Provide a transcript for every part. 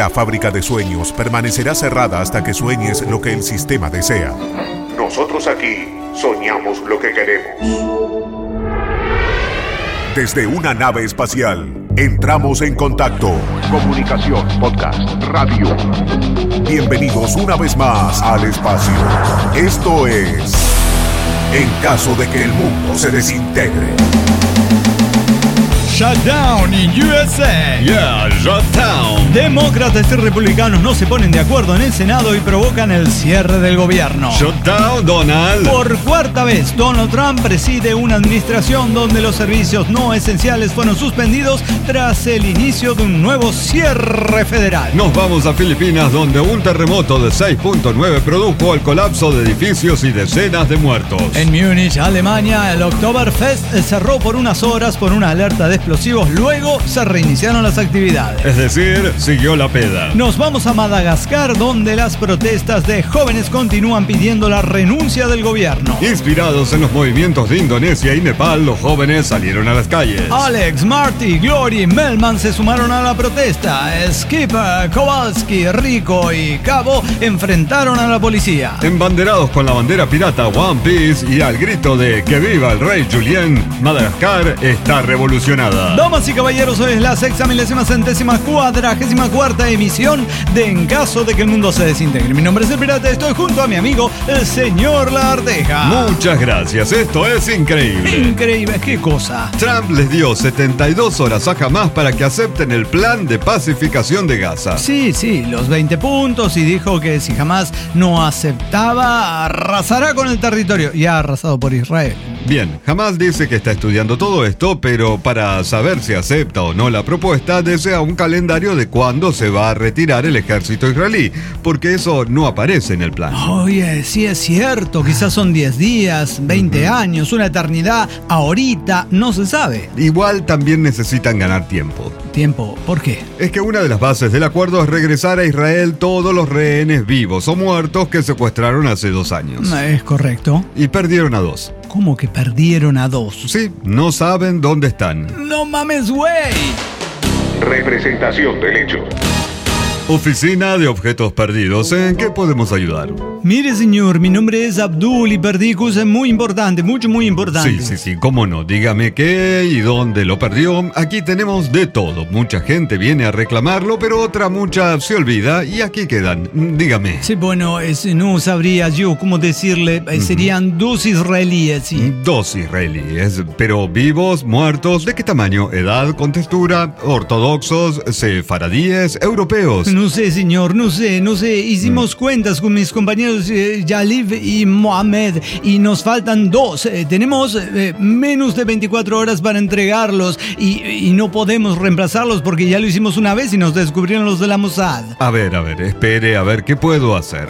La fábrica de sueños permanecerá cerrada hasta que sueñes lo que el sistema desea. Nosotros aquí soñamos lo que queremos. Desde una nave espacial, entramos en contacto. Comunicación, podcast, radio. Bienvenidos una vez más al espacio. Esto es En caso de que el mundo se desintegre. Shutdown in USA. Yeah, shutdown. Demócratas y republicanos no se ponen de acuerdo en el Senado y provocan el cierre del gobierno. Shutdown, Donald. Por cuarta vez, Donald Trump preside una administración donde los servicios no esenciales fueron suspendidos tras el inicio de un nuevo cierre federal. Nos vamos a Filipinas, donde un terremoto de 6.9 produjo el colapso de edificios y decenas de muertos. En Múnich, Alemania, el Oktoberfest cerró por unas horas por una alerta de explosivos. Luego se reiniciaron las actividades. Es decir, siguió la peda. Nos vamos a Madagascar, donde las protestas de jóvenes continúan pidiendo la renuncia del gobierno. Inspirados en los movimientos de Indonesia y Nepal, los jóvenes salieron a las calles. Alex, Marty, Glory y Melman se sumaron a la protesta. Skipper, Kowalski, Rico y Cabo enfrentaron a la policía. Embanderados con la bandera pirata One Piece y al grito de ¡que viva el rey Julien!, Madagascar está revolucionada. Damas y caballeros, hoy es la 6.000.444ª emisión de En caso de que el mundo se desintegre. Mi nombre es el Pirata, estoy junto a mi amigo, el señor La Arteja. Muchas gracias, esto es increíble. Increíble, ¿qué cosa? Trump les dio 72 horas a Hamas para que acepten el plan de pacificación de Gaza. Sí, los 20 puntos, y dijo que si Hamas no aceptaba, arrasará con el territorio. Y ha arrasado por Israel. Bien, Hamas dice que está estudiando todo esto, pero para saber si acepta o no la propuesta, desea un calendario de cuándo se va a retirar el ejército israelí, porque eso no aparece en el plan. Oye, sí es cierto, quizás son 10 días, 20 años, una eternidad, ahorita, no se sabe. Igual también necesitan ganar tiempo. ¿Tiempo? ¿Por qué? Es que una de las bases del acuerdo es regresar a Israel todos los rehenes vivos o muertos que secuestraron hace 2 años. Es correcto. Y perdieron a 2. ¿Cómo que perdieron a 2? Sí, no saben dónde están. ¡No mames, güey! Representación del hecho. Oficina de Objetos Perdidos, ¿en qué podemos ayudar? Mire, señor, mi nombre es Abdul y perdí cosas muy importantes, muy importantes. Sí, cómo no. Dígame qué y dónde lo perdió. Aquí tenemos de todo. Mucha gente viene a reclamarlo, pero mucha se olvida y aquí quedan. Dígame. Sí, bueno, no sabría yo cómo decirle. Serían 2 israelíes, sí. 2 israelíes, pero vivos, muertos, ¿de qué tamaño? ¿Edad, contextura? ¿Ortodoxos, sefaradíes, europeos? No sé, señor, no sé. Hicimos cuentas con mis compañeros Yalib y Mohamed y nos faltan 2. Tenemos menos de 24 horas para entregarlos y no podemos reemplazarlos porque ya lo hicimos una vez y nos descubrieron los de la Mossad. A ver, espere, a ver, ¿qué puedo hacer?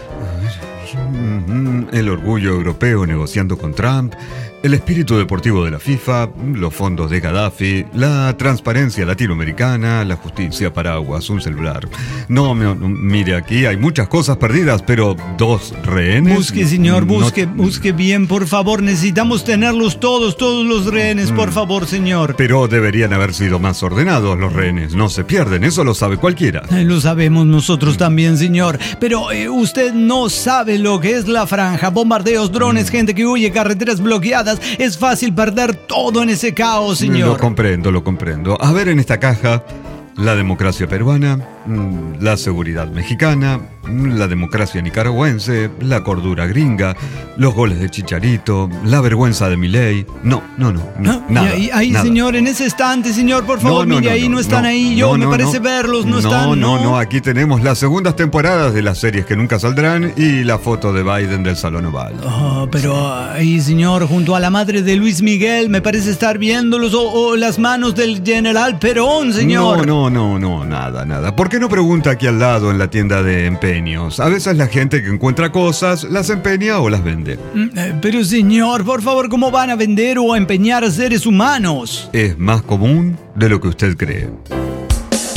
El orgullo europeo negociando con Trump, el espíritu deportivo de la FIFA, los fondos de Gaddafi, la transparencia latinoamericana, la justicia, paraguas, un celular. No, mire, aquí hay muchas cosas perdidas, pero 2 rehenes... Busque, señor, busque bien, por favor. Necesitamos tenerlos todos los rehenes, por favor, señor. Pero deberían haber sido más ordenados los rehenes. No se pierden, eso lo sabe cualquiera. Lo sabemos nosotros también, señor. Pero usted no sabe lo que es la franja. Bombardeos, drones, gente que huye, carreteras bloqueadas. Es fácil perder todo en ese caos, señor. Lo comprendo. A ver, en esta caja, la democracia peruana, la seguridad mexicana, la democracia nicaragüense, la cordura gringa, los goles de Chicharito, la vergüenza de Milei. No, nada. Ahí, nada. Señor, en ese estante, señor, por favor, mire, ahí no están ahí. Me parece verlos, no están. No, aquí tenemos las segundas temporadas de las series que nunca saldrán y la foto de Biden del Salón Oval. Pero ahí, señor, junto a la madre de Luis Miguel, me parece estar viéndolos, o las manos del general Perón, señor. No, nada. ¿Por qué no pregunta aquí al lado en la tienda de empeños? A veces la gente que encuentra cosas las empeña o las vende. Pero señor, por favor, ¿cómo van a vender o a empeñar a seres humanos? Es más común de lo que usted cree.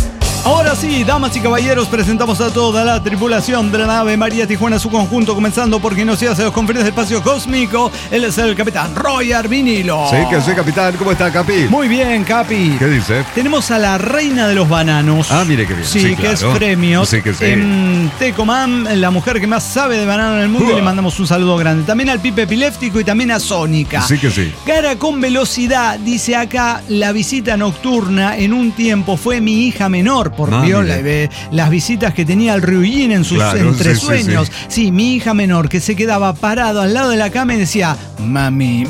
Ahora sí, damas y caballeros, presentamos a toda la tripulación de la nave María Tijuana, su conjunto, comenzando por quien nos hace los confines del espacio cósmico. Él es el capitán Roy Arvinilo. Sí, que soy capitán. ¿Cómo está, Capi? Muy bien, Capi. ¿Qué dice? Tenemos a la reina de los bananos. Ah, mire qué bien. Sí, Sí, que es claro. Premios. Sí, que sí. En Tecomam, la mujer que más sabe de banano en el mundo, y le mandamos un saludo grande. También al Pipe Epiléptico y también a Sónica. Sí que sí. Cara con velocidad, dice acá, la visita nocturna en un tiempo fue mi hija menor, por Dios, las visitas que tenía al Ryujin en sus entresueños. Sí, mi hija menor, que se quedaba parado al lado de la cama y decía, mami,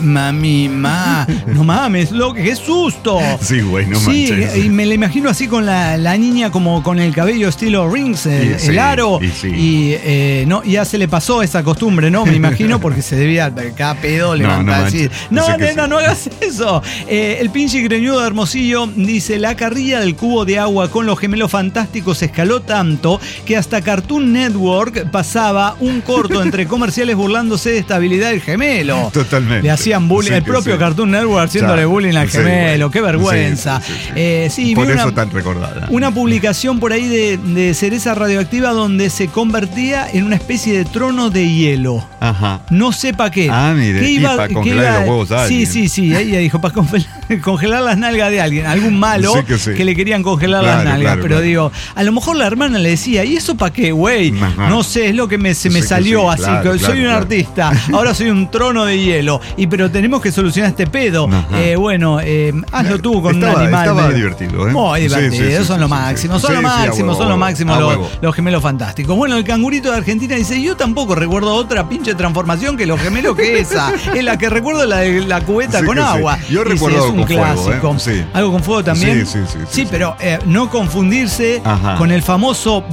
no mames, loco, qué susto. Sí, güey, no sí, manches. y me la imagino así con la niña como con el cabello estilo Rings, el aro, y ya se le pasó esa costumbre, ¿no? Me imagino, porque se debía cada pedo levantar así. No, nena, no hagas eso. El pinche greñudo de Hermosillo dice, la carrilla del cubo de agua con los gemelos fantásticos escaló tanto que hasta Cartoon Network pasaba un corto entre comerciales burlándose de estabilidad del gemelo. Totalmente. Le hacían bullying, Sí, el propio Cartoon Network haciéndole bullying al gemelo. Qué vergüenza. Sí, por eso tan recordada. Una publicación por ahí de Cereza Radioactiva donde se convertía en una especie de trono de hielo. Ajá. No sé para qué. Ah, mire, para congelar los huevos a alguien. Sí. Ella dijo, para congelar las nalgas de alguien. Algún malo que le querían congelar las nalgas. Pero digo, a lo mejor la hermana le decía, ¿y eso para qué, güey? No sé, es lo que se me salió así. Soy un artista, ahora soy un trono de hielo. Pero tenemos que solucionar este pedo. Hazlo tú con un animal. Estaba divertido, ¿eh? Muy divertido, son lo máximo. Son lo máximo los gemelos fantásticos. Bueno, el cangurito de Argentina dice, yo tampoco recuerdo otra pinche transformación que los gemelos que esa. Es la que recuerdo, la de la cubeta con agua. Yo recuerdo algo con fuego, ¿eh? ¿Algo con fuego también? Sí, pero no confundirse con el famoso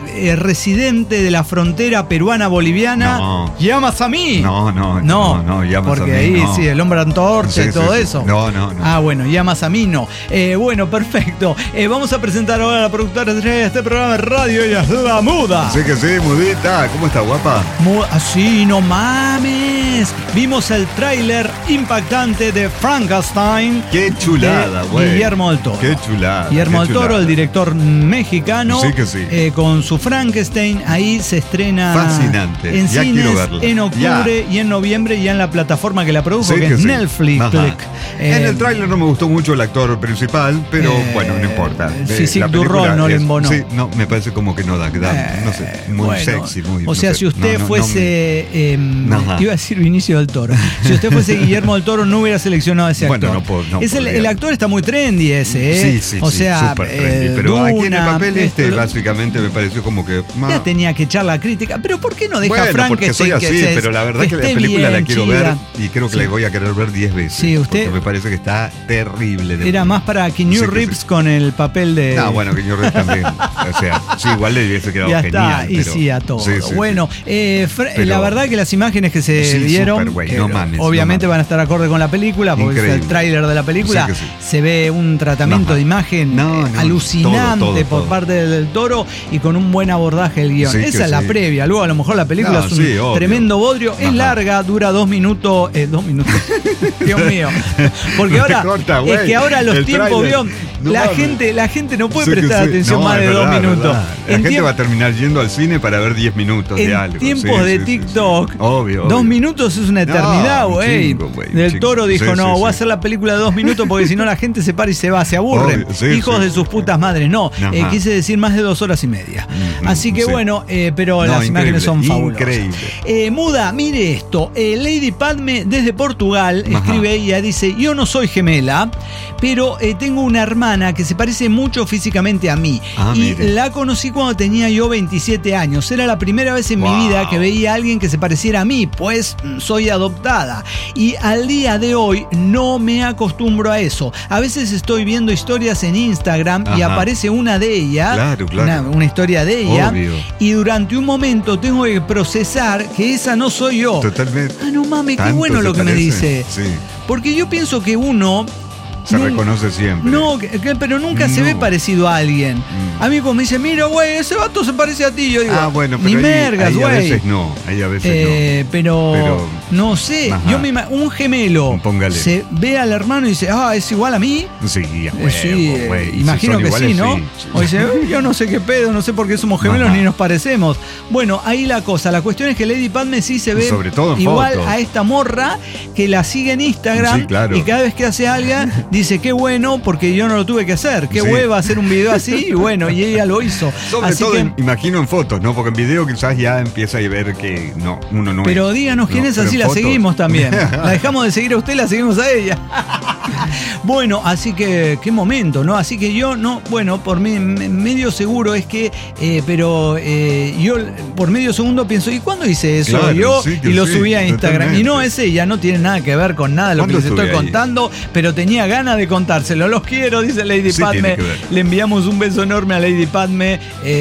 residente de la frontera peruana-boliviana, llamas a mí. No, llamas porque a mí. Ahí sí, el hombre antorcha y todo eso. No. Ah, bueno, llamas a mí no. Bueno, perfecto. Vamos a presentar ahora a la productora de este programa de radio, ella es la Muda. Sí que sí, Mudita. ¿Cómo está, guapa? Así, no mames. Vimos el tráiler impactante de Frankenstein. Qué chulada, güey. Guillermo del Toro. Qué chulada. Guillermo del Toro, el director mexicano. Sí que sí. Con su Frankenstein, ahí se estrena. Fascinante. En ya cines, quiero verlo. en octubre y en noviembre, ya en la plataforma que la produjo, que es Netflix. En el tráiler no me gustó mucho el actor principal, pero bueno, no importa. Physique Durron no le embonó. Sí, no, me parece como que no da, no sé, muy sexy, muy. O sea, si usted fuese, iba a decir Vinicio del Toro, si usted fuese Guillermo del Toro, no hubiera seleccionado a ese actor. Bueno, no el actor está muy trendy ese, Sí, o sea, súper trendy, pero Duna, aquí en el papel básicamente me pareció como que ya tenía que echar la crítica, pero ¿por qué no deja Frankenstein? Porque soy así, pero la verdad que la película la quiero ver y creo que la voy a querer ver 10 veces. Sí, usted porque me parece que está terrible. Era más para Keanu Reeves con el papel de. No, bueno, Keanu Reeves también. O sea, sí, igual le hubiese quedado genial. Ya está, y sí, a todo. Bueno, la verdad que las imágenes que se dieron, obviamente van a estar acorde con la película, porque es el tráiler de la película. Se ve un tratamiento de imagen alucinante por parte del Toro y con un buen abordaje del guión. Esa es la previa. Luego, a lo mejor la película es un tremendo bodrio. Es larga, dura 2 minutos. 2 minutos. Dios mío. Porque ahora es que ahora los tiempos, vio, la gente no puede prestar atención más de 2 minutos. La gente va a terminar yendo al cine para ver 10 minutos de algo. En tiempos de TikTok, obvio. 2 minutos es una eternidad, güey. Del Toro dijo, voy a hacer la película de 2 minutos porque si no la gente se para y se va, se aburren. Hijos de sus putas madres. No, quise decir más de 2 horas y media. Así que bueno, pero las imágenes son fabulosas. Increíble. Muda, mire esto. Lady Padme desde Portugal escribe ella, dice, yo no soy gemela, pero tengo una hermana que se parece mucho físicamente a mí. La conocí cuando tenía yo 27 años. Era la primera vez en mi vida que veía a alguien que se pareciera a mí, pues soy adoptada. Y al día de hoy no me acostumbro a eso. A veces estoy viendo historias en Instagram y aparece una de ellas, una historia de ella, y durante un momento tengo que procesar que esa no soy yo. Totalmente. No mames, qué bueno lo que me dice. Porque yo pienso que uno Se reconoce siempre. No, pero nunca se ve parecido a alguien. A mí como me dice, mira, güey, ese vato se parece a ti. Yo digo, bueno, pero ni mergas, güey. A veces no, no. Pero no sé, yo un gemelo se ve al hermano y dice, ¿es igual a mí? Sí, imagino que sí, ¿no? Sí. O dice, yo no sé qué pedo, no sé por qué somos gemelos ni nos parecemos. Bueno, ahí la cuestión es que Lady Padme sí se ve igual a esta morra que la sigue en Instagram. Sí, claro. Y cada vez que hace algo dice, qué bueno, porque yo no lo tuve que hacer. Qué hueva hacer un video así, y bueno, y ella lo hizo. Sobre todo, imagino en fotos, ¿no? Porque en video quizás ya empieza a ver que uno no pero díganos quién es, así la seguimos también. La dejamos de seguir a usted, la seguimos a ella. Bueno, así que, qué momento, ¿no? Así que yo, no, bueno, por medio seguro es que, yo por medio segundo pienso, ¿y cuándo hice eso? Claro, yo, y lo subí a Instagram. Totalmente. Y no, ese ya no tiene nada que ver con nada de lo que les estoy contando, pero tenía ganas de contárselo. Los quiero, dice Lady Padme. Le enviamos un beso enorme a Lady Padme.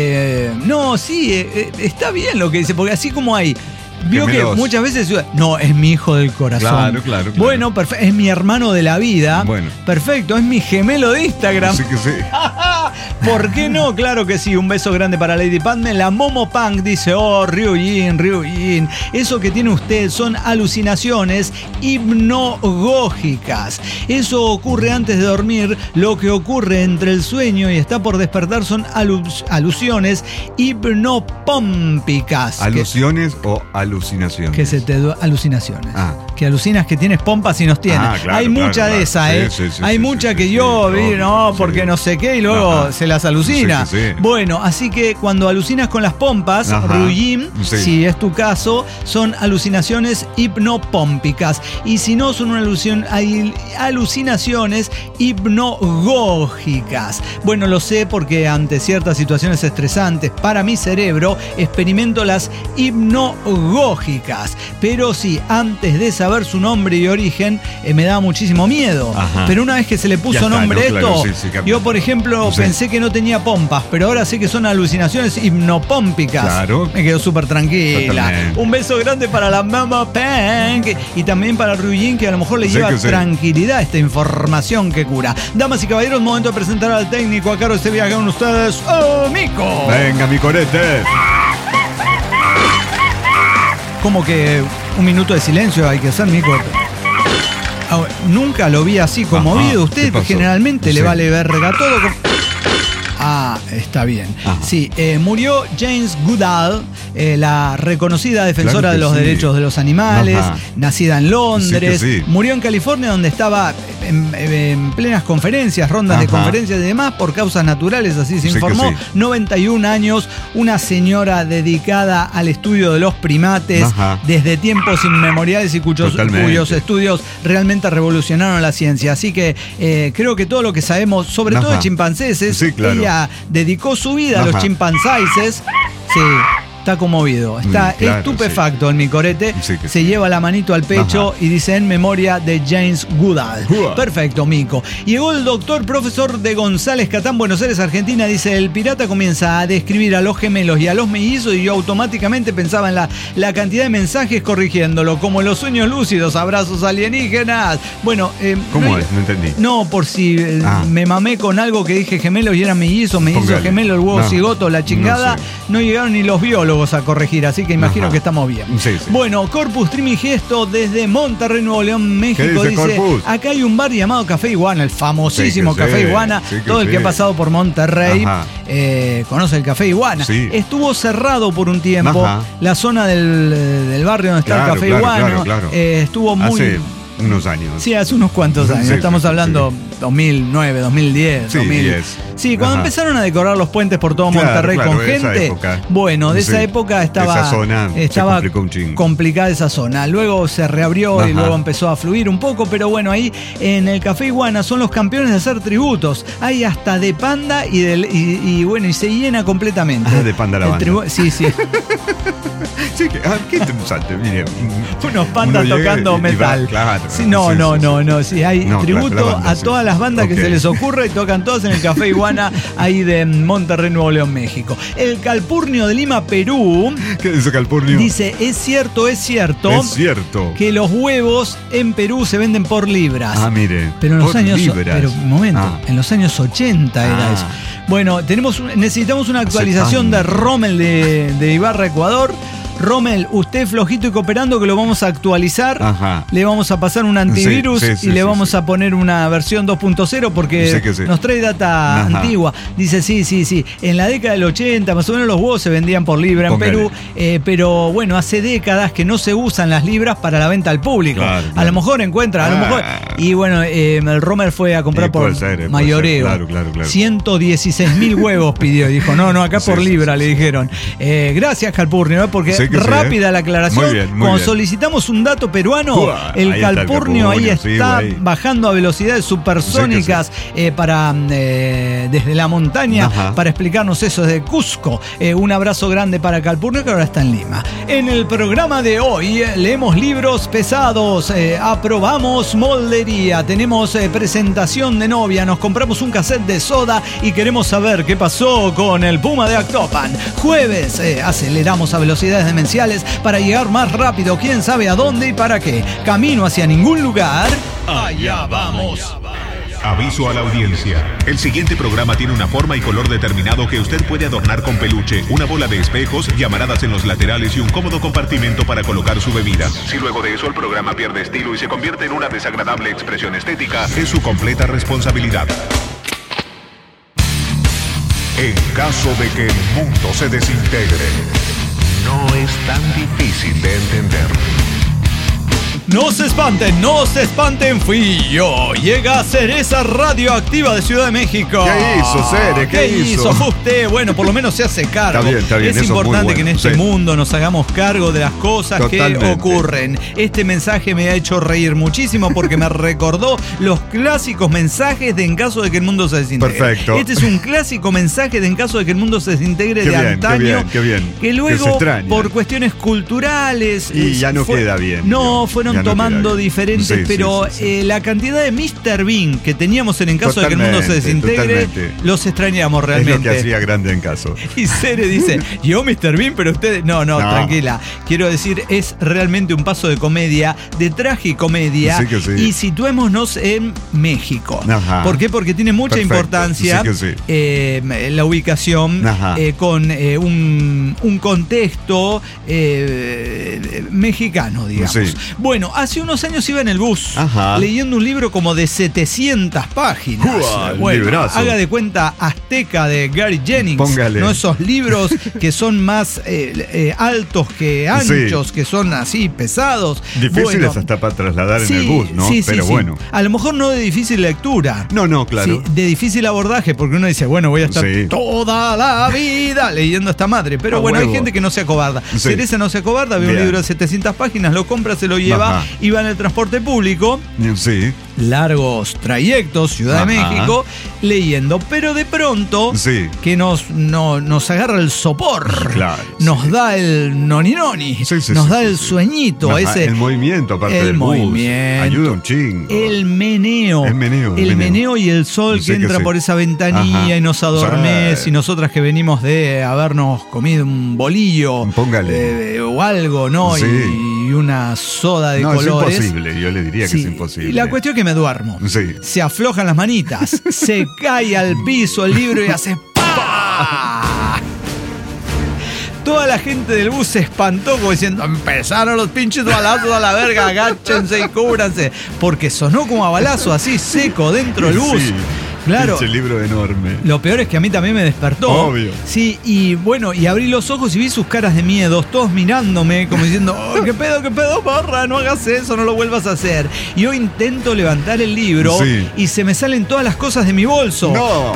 Está bien lo que dice, porque así como hay... Vio que muchas veces no, es mi hijo del corazón. Claro. Bueno, perfecto, es mi hermano de la vida. Bueno. Perfecto, es mi gemelo de Instagram. Sí que sí. ¿Por qué no? Claro que sí. Un beso grande para Lady Padme. La Momo Punk dice, Ryujin, eso que tiene usted son alucinaciones hipnogógicas. Eso ocurre antes de dormir. Lo que ocurre entre el sueño y está por despertar son alusiones hipnopómpicas. ¿Alusiones o alucinaciones? Alucinaciones. Que alucinas que tienes pompas y nos tienes. Hay mucha de esa, hay mucha que yo vi, porque no sé qué, y luego se las alucina. Bueno, así que cuando alucinas con las pompas, Ryujin, si es tu caso, son alucinaciones hipnopómpicas. Y si no, son hay alucinaciones hipnogógicas. Bueno, lo sé porque ante ciertas situaciones estresantes para mi cerebro, experimento las hipnogógicas. Pero sí, antes de saber su nombre y origen, me daba muchísimo miedo. Pero una vez que se le puso nombre a esto, yo, por ejemplo, pensé que no tenía pompas, pero ahora sé que son alucinaciones hipnopómpicas. Claro. Me quedo súper tranquila. Un beso grande para la Mama Punk y también para Ryujin, que a lo mejor le lleva tranquilidad esta información que cura. Damas y caballeros, momento de presentar al técnico. A cargo de este viaje con ustedes, Mico. Venga, mi corete. Como que un minuto de silencio hay que hacer, Mico. Nunca lo vi así conmovido. Usted generalmente le vale verga todo. Está bien. Sí, murió James Goodall, la reconocida defensora de los derechos de los animales, nacida en Londres. Murió en California, donde estaba en plenas conferencias, rondas de conferencias y demás, por causas naturales, así se informó. 91 años, una señora dedicada al estudio de los primates desde tiempos inmemoriales y cuyos estudios realmente revolucionaron la ciencia. Así que creo que todo lo que sabemos, sobre todo de chimpancés, ella dedicó su vida a los chimpancéses. Sí. Está conmovido, está estupefacto el Micorete, se lleva la manito al pecho y dice en memoria de James Goodall. Perfecto, Mico. Llegó el doctor profesor de González Catán, Buenos Aires, Argentina. Dice, el pirata comienza a describir a los gemelos y a los mellizos y yo automáticamente pensaba en la cantidad de mensajes corrigiéndolo, como los sueños lúcidos, abrazos alienígenas. Bueno, ¿cómo es? No entendí. No, por si me mamé con algo que dije gemelos y eran mellizos gemelo, el huevo cigoto, la chingada, no llegaron ni los biólogos a corregir, así que imagino que estamos bien. Bueno, Corpus Trimigesto desde Monterrey, Nuevo León, México, dice, acá hay un bar llamado Café Iguana, el famosísimo Café Iguana. Todo el que ha pasado por Monterrey conoce el Café Iguana. Estuvo cerrado por un tiempo la zona del barrio donde está el Café Iguana. Estuvo muy... unos años. Sí, hace unos cuantos años. Estamos hablando 2009, 2010. 2010. Sí, cuando empezaron a decorar los puentes por todo Monterrey con gente. Bueno, de esa época estaba complicada esa zona. Luego se reabrió y luego empezó a fluir un poco, pero bueno, ahí en el Café Iguana son los campeones de hacer tributos. Hay hasta de Panda y bueno, y se llena completamente. De Panda la banda. Sí. Sí, qué interesante, mire. Unos pandas tocando metal. Claro. Sí, no. Sí, hay tributo la banda, a todas las bandas que se les ocurra y tocan todas en el Café Iguana, ahí de Monterrey, Nuevo León, México. El Calpurnio de Lima, Perú. ¿Qué dice Calpurnio? Dice, es cierto que los huevos en Perú se venden por libras. Ah, mire. Pero en los años... libras. Pero un momento, en los años 80 era eso. Bueno, necesitamos una actualización de Rommel de Ibarra, Ecuador. Rommel, usted flojito y cooperando que lo vamos a actualizar. Ajá. Le vamos a pasar un antivirus y le vamos a poner una versión 2.0 porque nos trae data antigua. Dice, sí. En la década del 80 más o menos los huevos se vendían por libra en Perú, pero bueno, hace décadas que no se usan las libras para la venta al público. Claro. A lo mejor encuentra, a lo mejor... Y bueno, el Rommel fue a comprar por mayoreo. Claro. 116.000 huevos pidió y dijo, no, acá por libra le dijeron. Gracias, Calpurnio, porque... rápida la aclaración. Muy bien. Cuando solicitamos un dato peruano, el Calpurnio ahí está bajando a velocidades supersónicas para desde la montaña para explicarnos eso desde Cusco. Un abrazo grande para Calpurnio que ahora está en Lima. En el programa de hoy leemos libros pesados, aprobamos moldería, tenemos presentación de novia, nos compramos un cassette de Soda y queremos saber qué pasó con el Puma de Actopan. Jueves aceleramos a velocidades demenciales para llegar más rápido, quién sabe a dónde y para qué. Camino hacia ningún lugar. Allá vamos. Aviso a la audiencia. El siguiente programa tiene una forma y color determinado que usted puede adornar con peluche, una bola de espejos, llamaradas en los laterales y un cómodo compartimento para colocar su bebida. Si luego de eso el programa pierde estilo y se convierte en una desagradable expresión estética, es su completa responsabilidad. En caso de que el mundo se desintegre, no es tan difícil de entender. No se espanten, fui yo. Llega Cereza Radioactiva de Ciudad de México. ¿Qué hizo, Cere? ¿Qué hizo usted? Bueno, por lo menos se hace cargo. Está bien. Es importante que en este mundo nos hagamos cargo de las cosas que ocurren. Este mensaje me ha hecho reír muchísimo porque me recordó los clásicos mensajes de en caso de que el mundo se desintegre. Perfecto. Este es un clásico mensaje de en caso de que el mundo se desintegre de antaño. Qué bien. Que luego, por cuestiones culturales... Y ya no queda bien. No, fueron tomando diferentes, pero la cantidad de Mr. Bean que teníamos en caso de que el mundo se desintegre, los extrañamos realmente. Es lo que hacía grande en caso. Y Cere dice, yo Mr. Bean, pero ustedes... No, tranquila. Quiero decir, es realmente un paso de comedia, de tragicomedia, y situémonos en México. Ajá. ¿Por qué? Porque tiene mucha importancia la ubicación con un contexto mexicano, digamos. Bueno, hace unos años iba en el bus leyendo un libro como de 700 páginas. Bueno, haga de cuenta Azteca de Gary Jennings. Póngale. No esos libros que son más altos que anchos, que son así pesados. Difíciles hasta para trasladar en el bus, ¿no? Pero bueno. A lo mejor no de difícil lectura. No, claro. De difícil abordaje, porque uno dice, bueno, voy a estar toda la vida leyendo esta madre. Pero bueno, hay gente que no se acobarda. Cereza no se acobarda, ve un libro de 700 páginas, lo compra, se lo lleva, iba en el transporte público. Largos trayectos, Ciudad de México, leyendo. Pero de pronto, que nos agarra el sopor, nos da el noni, nos da el sueñito. El movimiento, aparte del bus. Ayuda un chingo. El meneo y el sol que entra por esa ventanilla y nos adormece. Y nosotras que venimos de habernos comido un bolillo o algo, ¿no? Y una soda de colores. Es imposible, yo le diría que es imposible. Y la cuestión es que me duermo. Se aflojan las manitas, se cae al piso el libro y hace ¡pah! Toda la gente del bus se espantó como diciendo, empezaron los pinches balazos a la verga, agáchense y cúbranse. Porque sonó como a balazo así seco dentro del bus. Claro. Ese libro enorme. Lo peor es que a mí también me despertó. Obvio. Sí, y bueno, y abrí los ojos y vi sus caras de miedo, todos mirándome, como diciendo, oh, ¿qué pedo, porra? No hagas eso, no lo vuelvas a hacer. Y yo intento levantar el libro y se me salen todas las cosas de mi bolso. No.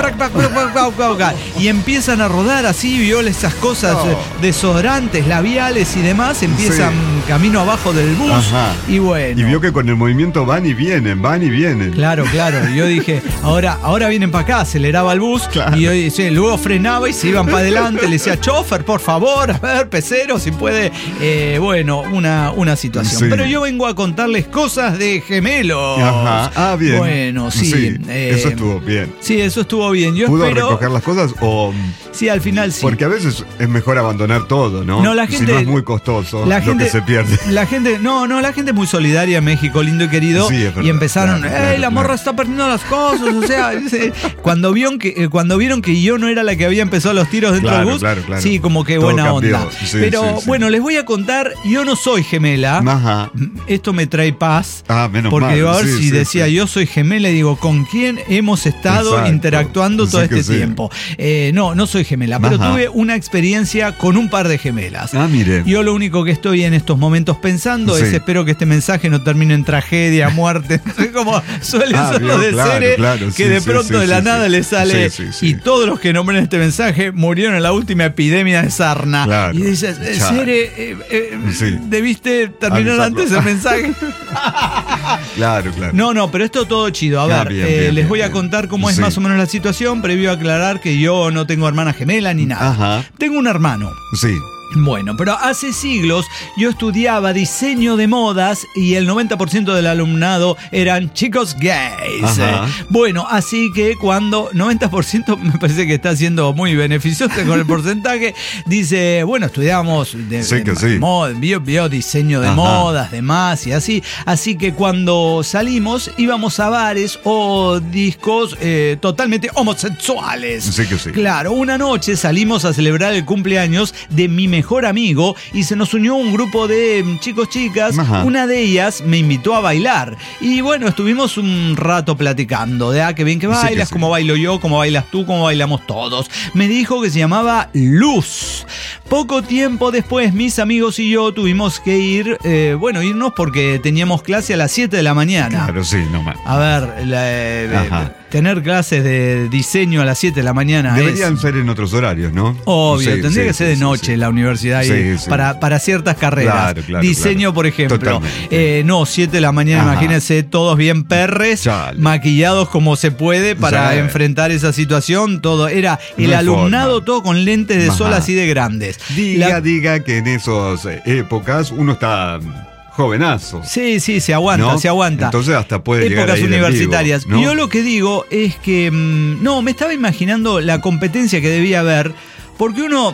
Y empiezan a rodar así, viola, esas cosas, desodorantes, labiales y demás, empiezan camino abajo del bus. Ajá. Y bueno. Y vio que con el movimiento van y vienen. Claro. Y yo dije, ahora vienen para acá, aceleraba el bus. Claro. Y yo dije, luego frenaba y se iban para adelante. Le decía, chofer, por favor, a ver, pecero, si puede. Bueno, una situación. Sí. Pero yo vengo a contarles cosas de gemelos. Ajá. Ah, bien. Bueno, sí. Eso estuvo bien. Sí, eso estuvo bien. Yo ¿Pudo espero. recoger las cosas o...? Sí, al final sí. Porque a veces es mejor abandonar todo, ¿no? No, la gente, si no es muy costoso la gente, lo que se pierde. La gente es muy solidaria en México, lindo y querido. Sí, es verdad, y empezaron, claro, la morra está perdiendo las cosas. O sea, cuando vieron que yo no era la que había empezado los tiros dentro del bus, claro. sí, como que Todo buena cambió. onda. Sí, Pero sí. bueno, les voy a contar, yo no soy gemela. Ajá. Esto me trae paz. Menos porque mal. Porque a ver Sí, si sí, decía sí. yo soy gemela y digo, ¿con quién hemos estado Exacto. interactuando todo Sí que este sí. tiempo? No soy gemela, pero Ajá. tuve una experiencia con un par de gemelas. Mire. Yo lo único que estoy en estos momentos pensando Sí. es espero que este mensaje no termine en tragedia, muerte, como suele ser lo de claro, Cere, claro, que sí, de sí, pronto sí, de la sí, nada sí. le sale Sí, sí, sí. y todos los que nombren este mensaje murieron en la última epidemia de sarna. Claro. Y dices, Ya. Cere, Sí. debiste terminar Avisarlo. antes el mensaje. Claro. No, pero esto todo chido. A ver, Bien, les voy a bien. contar cómo es Sí. más o menos la situación, previo a aclarar que yo no tengo hermana gemela ni nada. Ajá. Tengo un hermano. Sí. Bueno, pero hace siglos yo estudiaba diseño de modas y el 90% del alumnado eran chicos gays. Ajá. Bueno, así que cuando 90% me parece que está siendo muy beneficioso con el porcentaje, dice, bueno, estudiamos bio diseño de modas, demás y así. Así que cuando salimos íbamos a bares o discos totalmente homosexuales. Sí que sí. Claro, una noche salimos a celebrar el cumpleaños de mi mejor amigo y se nos unió un grupo de chicas. Ajá. Una de ellas me invitó a bailar y bueno, estuvimos un rato platicando de qué bien que bailas, Sí que sí. cómo bailo yo, cómo bailas tú, cómo bailamos todos. Me dijo que se llamaba Luz. Poco tiempo después mis amigos y yo tuvimos que irnos porque teníamos clase a las 7 de la mañana. Claro, sí, no más. A ver, Ajá. tener clases de diseño a las 7 de la mañana Deberían ser en otros horarios, ¿no? obvio, Sí, tendría sí, que ser sí, de sí, noche sí. la universidad y Sí. para ciertas carreras. Claro, Diseño, claro. por ejemplo. Totalmente. No, 7 de la mañana, Ajá. imagínense, todos bien perres, Chale. maquillados como se puede para Sí. enfrentar esa situación. Todo era el No hay alumnado forma. todo con lentes de sol Ajá. así de grandes. Diga que en esas épocas uno está jovenazo. Sí, se aguanta, ¿no? se aguanta. Entonces hasta puede llegar a Épocas ir en universitarias. vivo, ¿no? Yo lo que digo es que me estaba imaginando la competencia que debía haber, porque uno,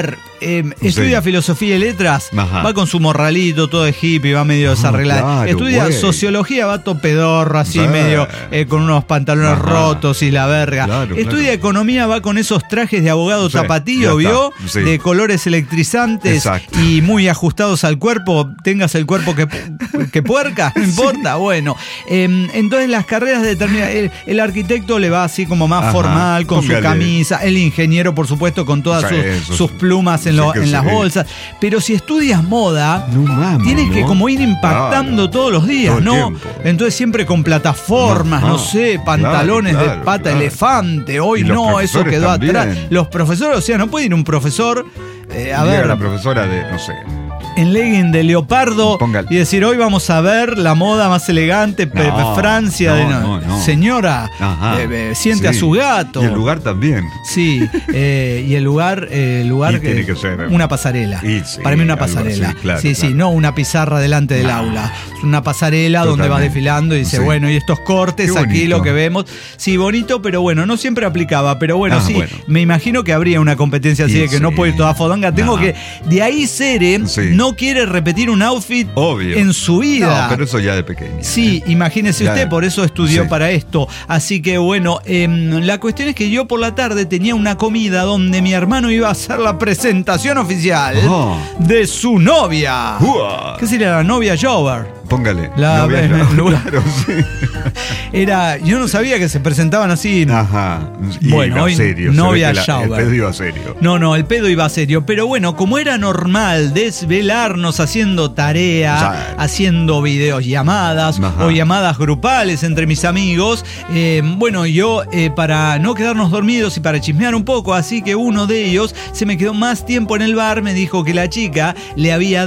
estudia filosofía y letras, Ajá. va con su morralito, todo de hippie, va medio desarreglado. claro, Estudia güey. sociología, va todo pedorro, así Sí. medio con unos pantalones Ajá. rotos y la verga. Claro, Estudia claro. economía, va con esos trajes de abogado Sí, zapatillo, ya ¿vio? está, sí. De colores electrizantes Exacto. y muy ajustados al cuerpo, tengas el cuerpo que puerca, no importa. Bueno, entonces las carreras determinan. El arquitecto le va así como más Ajá, formal, con póngale. su camisa. El ingeniero, por supuesto, con todas Sí, sus eso plumas en, sí que en las sí. bolsas. Pero si estudias moda, No mames, tienes que ¿no? como ir impactando Claro. todos los días, Todo el ¿no? tiempo. Entonces siempre con plataformas, Ajá. no sé, pantalones de Claro, pata claro. elefante. Hoy Y los no, eso profesores quedó también. atrás. Los profesores, o sea, no puede ir un profesor Llega la profesora de, no sé. en legging de leopardo Póngale. y decir, hoy vamos a ver la moda más elegante, No, Francia. no. Señora, Ajá. siente a Sí. su gato. Y el lugar también. Sí, y el lugar Y tiene que ser una pasarela. Y sí, Para mí una algo así, pasarela. claro, sí, claro. no una pizarra delante del No. aula. Es una pasarela donde va Totalmente. desfilando y dice, Sí. bueno, y estos cortes Qué aquí bonito. lo que vemos. Sí, bonito, pero bueno, no siempre aplicaba. Pero bueno, sí, bueno. me imagino que habría una competencia así Y de que no sí. puedo ir toda fodonga. Tengo No. que, de ahí Cere Sí. no quiere repetir un outfit Obvio. en su vida. No, pero eso ya de pequeño. Sí, imagínese Ya. usted, por eso estudió Sí. para esto. Así que bueno, la cuestión es que yo por la tarde tenía una comida donde mi hermano iba a hacer la presentación oficial Oh. de su novia. Uah. ¿Qué sería la novia Jover? Póngale. La- Novia, en lugar- claro, sí. Yo no sabía que se presentaban así. Ajá. Y bueno, hoy serio, novia el shower. pedo iba serio. No, el pedo iba serio. Pero bueno, como era normal desvelarnos haciendo tarea, haciendo videollamadas o llamadas grupales entre mis amigos, bueno, yo para no quedarnos dormidos y para chismear un poco, así que uno de ellos se me quedó más tiempo en el bar, me dijo que la chica le había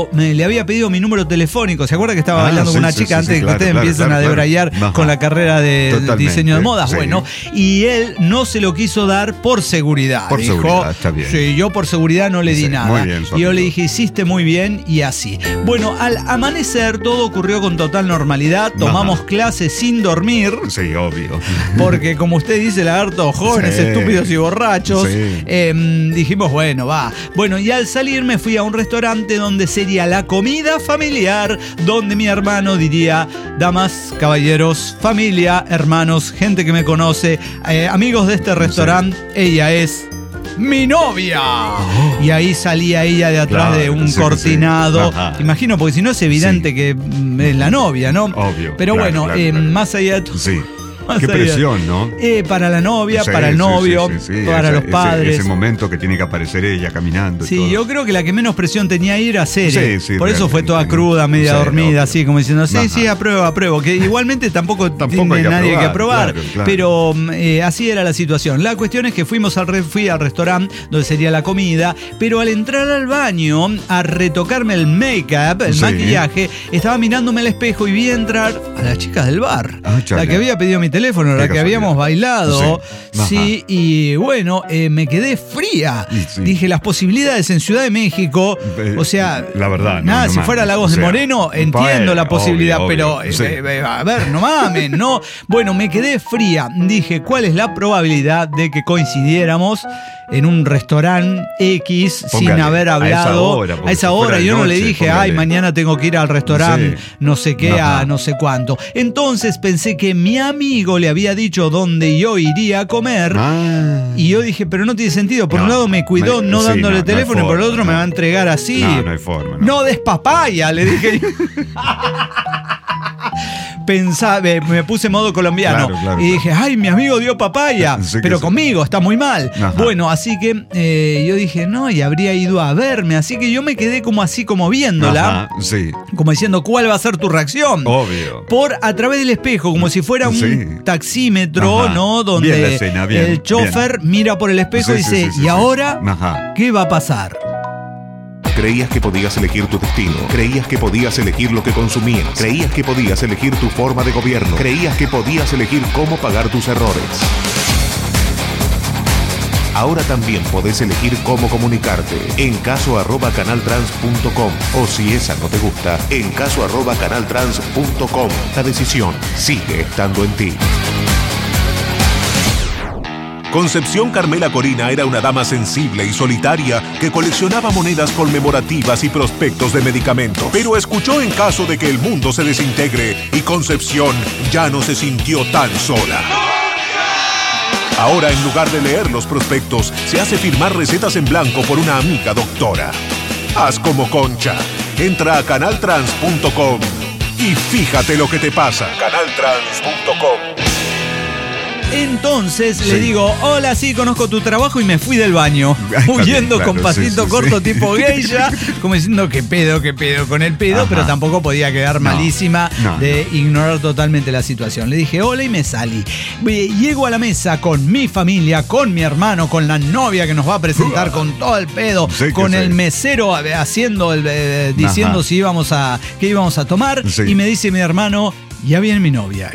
pedido mi número telefónico. ¿Se acuerda que estaba bailando con una chica antes de que ustedes empiecen a debrayar con la carrera de diseño de modas? Sí. Bueno, y él no se lo quiso dar por seguridad. Por seguridad, está bien. Sí, yo por seguridad no le di nada. Muy bien, y yo le dije, hiciste muy bien, y así. Bueno, al amanecer todo ocurrió con total normalidad. Tomamos clases sin dormir. Sí, obvio. Porque como usted dice, lagartos jóvenes, estúpidos y borrachos. Dijimos, bueno, va. Bueno, y al salir me fui a un restaurante donde sería la comida familiar, donde mi hermano diría, damas, caballeros, familia, hermanos, gente que me conoce, amigos de este restaurante, ella es mi novia. Y ahí salía ella de atrás de un cortinado. Imagino, porque si no es evidente que es la novia, ¿no? Obvio. Pero bueno, más allá de todo. Sí. Qué presión, ¿no? Para la novia, para el novio, para los padres. Ese momento que tiene que aparecer ella caminando. Sí, todo. yo creo que la que menos presión tenía ahí era Cere. Por eso fue toda cruda, media dormida, obvio. Así como diciendo, sí, apruebo. Que igualmente tampoco tiene nadie que aprobar. Claro. Pero así era la situación. La cuestión es que fui al restaurante donde sería la comida, pero al entrar al baño a retocarme el make-up, el maquillaje, estaba mirándome al espejo y vi entrar a las chicas del bar. La que había pedido mi teléfono, la que habíamos bailado. Sí, y bueno, me quedé fría. Dije, las posibilidades en Ciudad de México, o sea, la verdad, nada, si fuera Lagos de Moreno, entiendo la posibilidad, pero a ver, no mames, ¿no? Bueno, me quedé fría. Dije, ¿cuál es la probabilidad de que coincidiéramos en un restaurante X sin haber hablado? A esa hora yo no le dije, mañana tengo que ir al restaurante, no sé qué, a no sé cuánto. Entonces pensé que mi amigo le había dicho dónde yo iría a comer. Y yo dije, pero no tiene sentido. Por un lado me cuidó no dándole teléfono, y por el otro me va a entregar así. No hay forma. No des papaya, le dije. Pensaba, me puse en modo colombiano y dije, mi amigo dio papaya, pero conmigo está muy mal. Bueno, así que yo dije, no, y habría ido a verme, así que yo me quedé como así, como viéndola, como diciendo, ¿cuál va a ser tu reacción? Obvio. A través del espejo, como si fuera un taxímetro, ¿no? Donde la escena, el chofer mira por el espejo y dice, ¿y ahora qué va a pasar? Creías que podías elegir tu destino. Creías que podías elegir lo que consumías. Creías que podías elegir tu forma de gobierno. Creías que podías elegir cómo pagar tus errores. Ahora también podés elegir cómo comunicarte en caso@canaltrans.com, o si esa no te gusta, en caso@canaltrans.com. La decisión sigue estando en ti. Concepción Carmela Corina era una dama sensible y solitaria que coleccionaba monedas conmemorativas y prospectos de medicamentos. Pero escuchó en caso de que el mundo se desintegre y Concepción ya no se sintió tan sola. Ahora, en lugar de leer los prospectos, se hace firmar recetas en blanco por una amiga doctora. Haz como Concha. Entra a canaltrans.com y fíjate lo que te pasa. Canaltrans.com. Entonces le digo, hola, sí, conozco tu trabajo, y me fui del baño, huyendo con pasito corto tipo geisha, como diciendo, ¿qué pedo con el pedo? Pero tampoco podía quedar malísima de ignorar totalmente la situación. Le dije hola y me salí. Llego a la mesa con mi familia, con mi hermano, con la novia que nos va a presentar con todo el pedo, con el mesero haciendo diciendo qué íbamos a tomar, y me dice mi hermano, ya viene mi novia.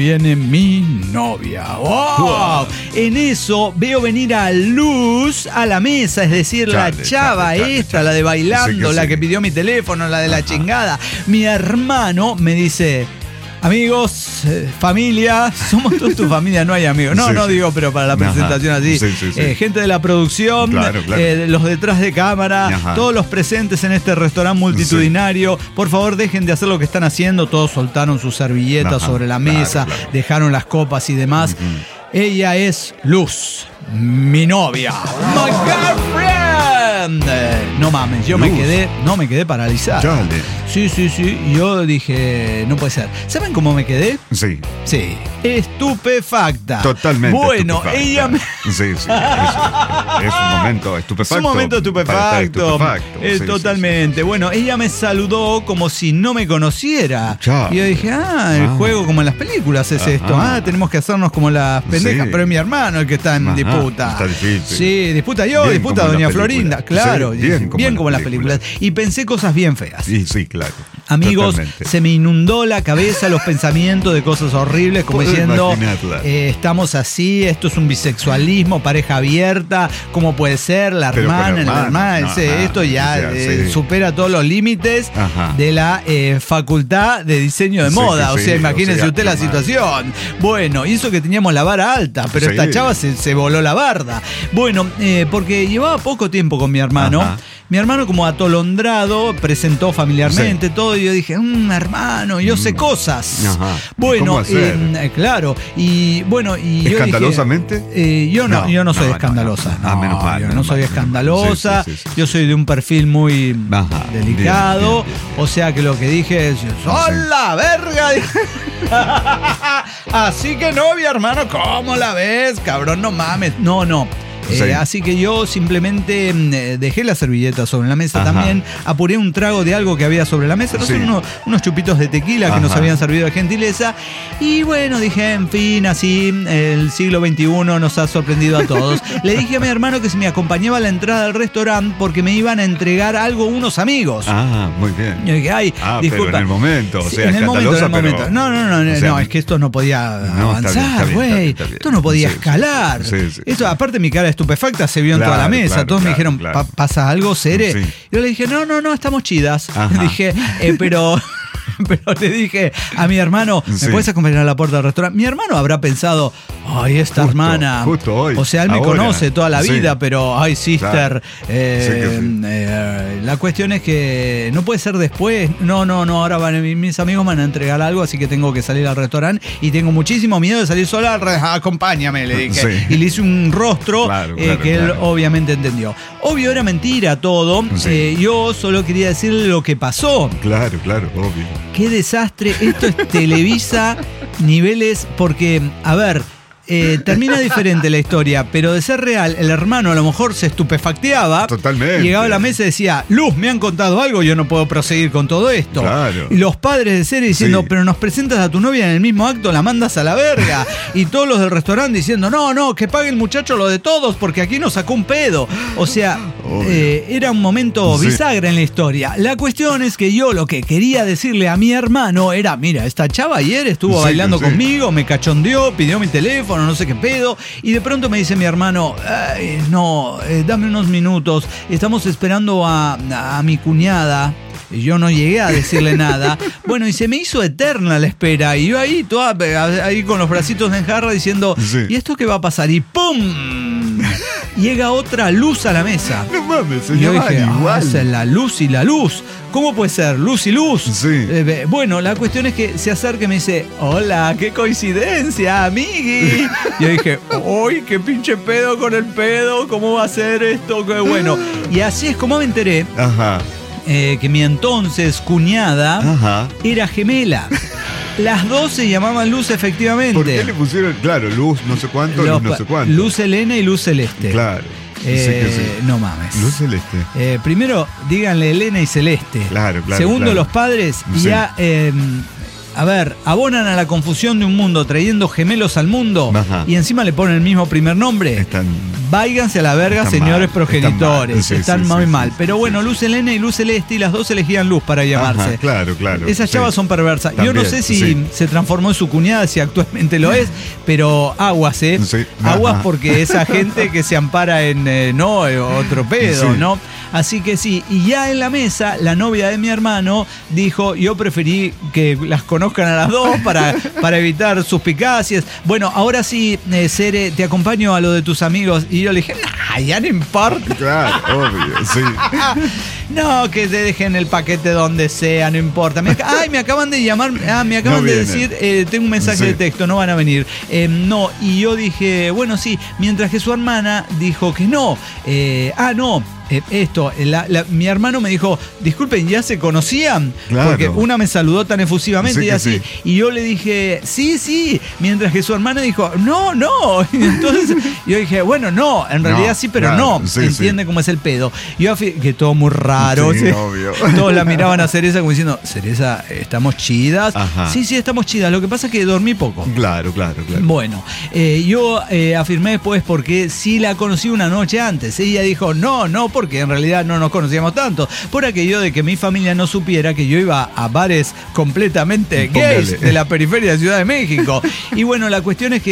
¡Wow! En eso veo venir a Luz a la mesa, es decir, la chava esta, la de bailando, la que pidió mi teléfono, la de la chingada. Mi hermano me dice, amigos, familia, somos todos tu familia, no hay amigos. No digo, pero para la presentación así. Gente de la producción, los detrás de cámara, todos los presentes en este restaurante multitudinario, por favor dejen de hacer lo que están haciendo. Todos soltaron sus servilletas sobre la mesa, dejaron las copas y demás. Ella es Luz, mi novia. ¡My girlfriend! No mames, yo me quedé paralizado. Dale. Sí. Yo dije, no puede ser. ¿Saben cómo me quedé? Sí. Sí. Estupefacta. Totalmente. Bueno, estupefacta. ella me... Sí. Es un momento estupefacto. Es un momento estupefacto. Sí, totalmente. Sí. Bueno, ella me saludó como si no me conociera. Chao. Y yo dije, el juego como en las películas es esto. Tenemos que hacernos como las pendejas. Sí. Pero es mi hermano el que está en disputa. Está difícil. Sí, disputa yo, Bien disputa como en doña las Florinda. películas. Claro, Sí, bien como en las películas. Y pensé cosas bien feas. Sí, claro. Amigos, Totalmente. se me inundó la cabeza los pensamientos de cosas horribles, como Puedo diciendo, imaginarla. estamos así, esto es un bisexualismo, pareja abierta, ¿cómo puede ser? La Pero con hermana, la hermana, hermanos, esto ya sí. supera todos los límites de la facultad de diseño de moda. Sí, o sea, imagínense usted la normal. situación. Bueno, hizo que teníamos la vara alta, pero esta chava se voló la barda. Bueno, porque llevaba poco tiempo con mi hermano. Mi hermano, como atolondrado, presentó familiarmente todo, y yo dije, hermano, yo sé cosas. Bueno, ¿Cómo hacer? claro, y bueno, y ¿Escandalosamente? Yo no soy escandalosa. Menos mal. Yo no soy escandalosa, Sí. yo soy de un perfil muy delicado, bien. o sea que lo que dije es, ¡hola, verga! Así que no, mi hermano, ¿cómo la ves? Cabrón, no mames. No. Así que yo simplemente dejé la servilleta sobre la mesa. También apuré un trago de algo que había sobre la mesa. No sé, unos chupitos de tequila que nos habían servido de gentileza. Y bueno, dije, en fin, así el siglo XXI nos ha sorprendido a todos. Le dije a mi hermano que si me acompañaba a la entrada del restaurante porque me iban a entregar algo unos amigos. Muy bien. Yo dije, disculpa. Pero en el momento, o sea, en el momento. pero... No, es que esto no podía avanzar, güey. Esto no podía escalar. Sí. Esto, aparte, mi cara estupefacta se vio en toda la mesa. Todos me dijeron, ¿pasa algo, Cere? Sí. Yo le dije, no, estamos chidas. Dije, pero le dije a mi hermano, ¿me puedes acompañar a la puerta del restaurante? Mi hermano habrá pensado, esta hermana. Justo hoy. O sea, él me conoce toda la vida, pero, sister. Claro. La cuestión es que no puede ser después. No, ahora mis amigos me van a entregar algo, así que tengo que salir al restaurante y tengo muchísimo miedo de salir sola. Acompáñame, le dije. Y le hice un rostro que él obviamente entendió. Obvio, era mentira todo. Yo solo quería decirle lo que pasó. Claro, obvio. Qué desastre. Esto es Televisa niveles, porque, a ver, termina diferente la historia, pero de ser real, el hermano a lo mejor se estupefacteaba. Totalmente. Llegaba a la mesa y decía, Luz, me han contado algo, yo no puedo proseguir con todo esto. Claro. Y los padres de Cere diciendo, pero nos presentas a tu novia en el mismo acto, la mandas a la verga. Y todos los del restaurante diciendo, no, que pague el muchacho lo de todos, porque aquí nos sacó un pedo. O sea, era un momento bisagra en la historia. La cuestión es que yo lo que quería decirle a mi hermano era, mira, esta chava ayer estuvo bailando conmigo, me cachondeó, pidió mi teléfono, no sé qué pedo, y de pronto me dice mi hermano, dame unos minutos, estamos esperando a mi cuñada. Y yo no llegué a decirle nada. Bueno, y se me hizo eterna la espera. Y yo ahí con los bracitos en jarra diciendo, ¿y esto qué va a pasar? Y ¡pum! Llega otra luz a la mesa. No mames, y yo dije, igual. Es la luz y la luz. ¿Cómo puede ser? Luz y luz. Bueno, la cuestión es que se acerca y me dice, hola, qué coincidencia, amigui. Yo dije, uy, qué pinche pedo con el pedo, ¿cómo va a ser esto? Qué bueno. Y así es como me enteré. Que mi entonces cuñada era gemela. Las dos se llamaban Luz, efectivamente. ¿Por qué le pusieron, Luz no sé cuánto, Luz no sé cuánto? Luz Elena y Luz Celeste. Claro. No mames. Luz Celeste. Primero, díganle Elena y Celeste. Claro. Segundo, los padres ya... abonan a la confusión de un mundo trayendo gemelos al mundo y encima le ponen el mismo primer nombre. Váyanse a la verga, señores progenitores. Están muy mal. Pero bueno, Luz Elena y Luz Celeste, y las dos elegían Luz para llamarse. Claro. Esas chavas son perversas. Yo no sé si se transformó en su cuñada, si actualmente lo es, pero aguas, aguas porque esa gente que se ampara en otro pedo, ¿no? Así que sí, y ya en la mesa, la novia de mi hermano dijo, yo preferí que las conozcan a las dos para evitar suspicacias. Bueno, ahora sí, Cere, te acompaño a lo de tus amigos. Y yo le dije, ya no importa. Claro, obvio, sí. No, que te dejen el paquete donde sea, no importa. Me acaban de llamar, me acaban de decir, tengo un mensaje de texto, no van a venir. Y yo dije, bueno, sí, mientras que su hermana dijo que no. Mi hermano me dijo, disculpen, ¿ya se conocían? Claro. Porque una me saludó tan efusivamente Sí, y así. sí. Y yo le dije, sí. Mientras que su hermana dijo, no. Y entonces yo dije, bueno, no, en realidad sí, pero claro, no. sí, Entiende cómo es el pedo. Que todo muy raro. Sí, obvio. Todos la miraban a Cereza como diciendo, Cereza, ¿estamos chidas? Ajá. Sí, estamos chidas. Lo que pasa es que dormí poco. Claro. Bueno, yo afirmé después porque sí la conocí una noche antes. Ella dijo, no, porque en realidad no nos conocíamos tanto. Por aquello de que mi familia no supiera que yo iba a bares completamente gays de la periferia de Ciudad de México. Y bueno, la cuestión es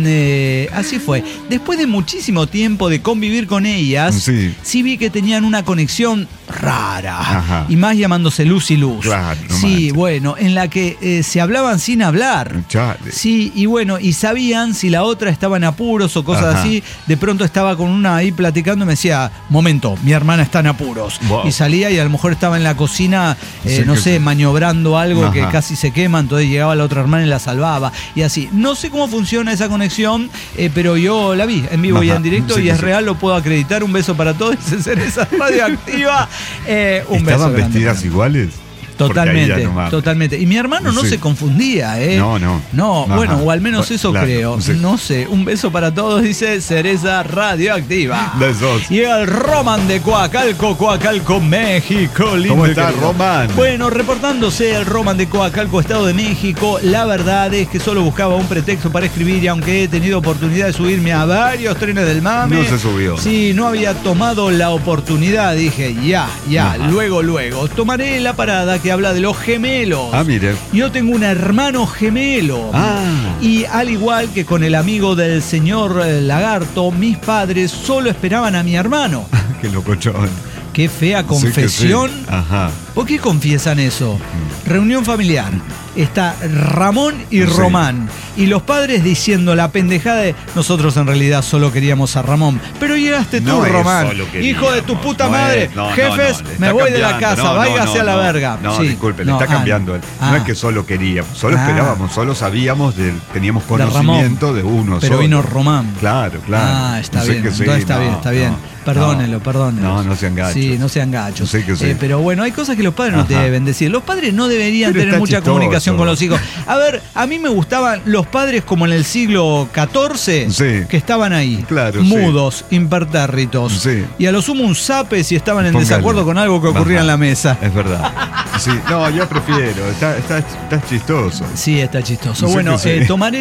que así fue. Después de muchísimo tiempo de convivir con ellas, sí vi que tenían una conexión rara. Ajá. Y más llamándose Luz y Luz. Claro, no sí, manches. bueno, en la que se hablaban sin hablar. Chale. Sí, y bueno, y sabían si la otra estaba en apuros o cosas Ajá. así. De pronto estaba con una ahí platicando y me decía, momento, mi hermana está en apuros. Wow. Y salía y a lo mejor estaba en la cocina, Sí, no que sé, sí. maniobrando algo Ajá. que casi se quema, entonces llegaba la otra hermana y la salvaba. Y así. No sé cómo funciona esa conexión, pero yo la vi en vivo y Ajá. en directo Sí, y que es sí. real, lo puedo acreditar. Un beso para todos. Cereza Radioactiva. Un beso ¿Estaban grande vestidas para- iguales? Porque ahí ya Totalmente, no mames. totalmente. Y mi hermano no Sí. se confundía, ¿eh? No. No, Ajá. bueno, o al menos eso Claro, creo. sí. No sé. Un beso para todos, dice Cereza Radioactiva. Besos. Y el Roman de Coacalco, México. Lindo ¿Cómo y está, querido. Roman? Bueno, reportándose el Roman de Coacalco, Estado de México. La verdad es que solo buscaba un pretexto para escribir y aunque he tenido oportunidad de subirme a varios trenes del mame. No se subió. Sí, no había tomado la oportunidad. Dije, ya, Ajá. luego. Tomaré la parada que habla de los gemelos. Ah, mire. Yo tengo un hermano gemelo. Ah. Y al igual que con el amigo del señor Lagarto, mis padres solo esperaban a mi hermano. Qué locochón. Qué fea Sí que sí. confesión. Ajá. ¿Por qué confiesan eso? Reunión familiar. Está Ramón y Sí. Román. Y los padres diciendo la pendejada de nosotros en realidad solo queríamos a Ramón. Pero llegaste tú, No es Román. solo queríamos, Hijo de tu puta no madre. es, no, Jefes, no, me está voy de la cambiando. casa. No, váyase a la verga. No, Sí. disculpe, le No, está cambiando. no. No es que solo queríamos, solo esperábamos, solo sabíamos, teníamos De Ramón. conocimiento de uno Pero solo. vino Román. Claro. Ah, está Yo sé bien. que sí, Entonces está no, bien, está bien. no, Perdónenlo. No sean gachos. Sí, no sean gachos. Yo sé que sí. Pero bueno, hay cosas que los padres no te Ajá. deben decir. Los padres no deberían Pero tener está mucha chistoso. comunicación con los hijos. A ver, a mí me gustaban los padres como en el siglo XIV, Sí. que estaban ahí, Claro, mudos, impertérritos. Sí. Y a lo sumo un zape si estaban en Póngale. desacuerdo con algo que ocurría Ajá. en la mesa. Es verdad. Sí, no, yo prefiero. Está chistoso. Sí, está chistoso. Sí Bueno, que sí. tomaré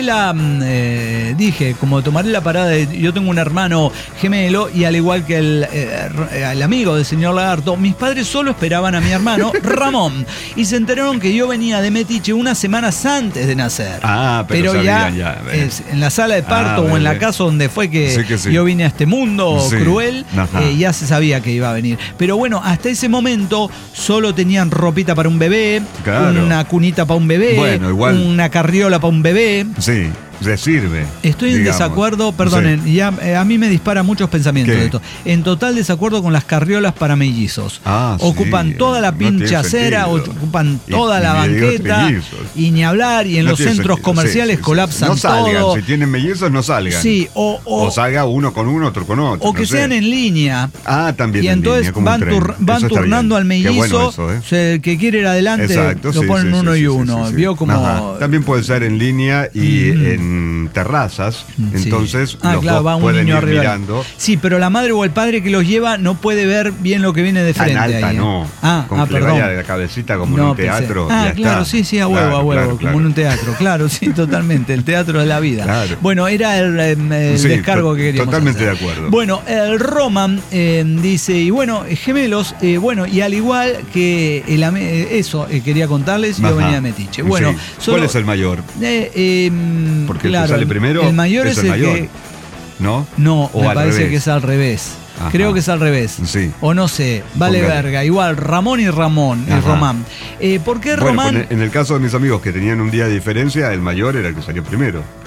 tomaré la parada de, yo tengo un hermano gemelo y al igual que el amigo del señor Lagarto, mis padres solo esperaban a mi hermano Ramón y se enteraron que yo venía de Metiche unas semanas antes de nacer. Ah, pero sabían ya, en la sala de parto o en la casa donde fue que, Sí que sí. yo vine a este mundo Sí. cruel, Ajá. ya se sabía que iba a venir. Pero bueno, hasta ese momento solo tenían ropita para un bebé, Claro. una cunita para un bebé, Bueno, igual. una carriola para un bebé. Sí, le sirve. Estoy en digamos. desacuerdo, perdonen, Sí. ya a mí me dispara muchos pensamientos ¿Qué? de esto. En total desacuerdo con las carriolas para mellizos. Ah, Ocupan sí, toda la no tiene pinche acera, sentido. ocupan Y- toda la y digo banqueta trillizos. y ni hablar y en No los tiene centros sentido. comerciales Sí, sí, sí. colapsan No salgan, todo. si tienen mellizos no salgan. Sí, O salga uno con uno, otro con otro. o que no sé. sean en línea. Ah, también Y en entonces línea, como un van, tren. van Eso está turnando bien. al Qué mellizo. bueno eso, ¿eh? O sea, el que quiere ir adelante Exacto, lo sí, ponen sí, uno sí, y sí, uno. sí, sí. Vio como. Ajá. También puede ser en línea y en terrazas. Sí. Entonces Ah, los claro, dos va un pueden niño ir arriba. mirando. Sí, pero la madre o el padre que los lleva no puede ver bien lo que viene de Tan frente. alta ahí, ¿eh? no. Ah, Con que le perdón. vaya de la cabecita como en No, un teatro. pensé. ya Claro, está. sí, a huevo, Claro, a huevo, claro, como claro. en un teatro. Claro, sí, totalmente. El teatro de la vida. Claro. Bueno, era el Sí, descargo que queríamos totalmente hacer. de acuerdo. Bueno, el Roman dice, y bueno, gemelos, bueno, y al igual que eso quería contarles, yo Ajá. venía de Metiche. Bueno, Sí. solo- ¿Cuál es el mayor? claro, Porque el que sale primero el mayor es el mayor. que... ¿No? No, O me al parece revés. que es al revés. Ajá. Creo que es al revés. Sí. O no sé, vale Póngale. verga. Igual, Ramón y Ramón, y Ajá. Román. ¿Por qué Bueno, Román? en el caso de mis amigos que tenían un día de diferencia, el mayor era el que salió primero.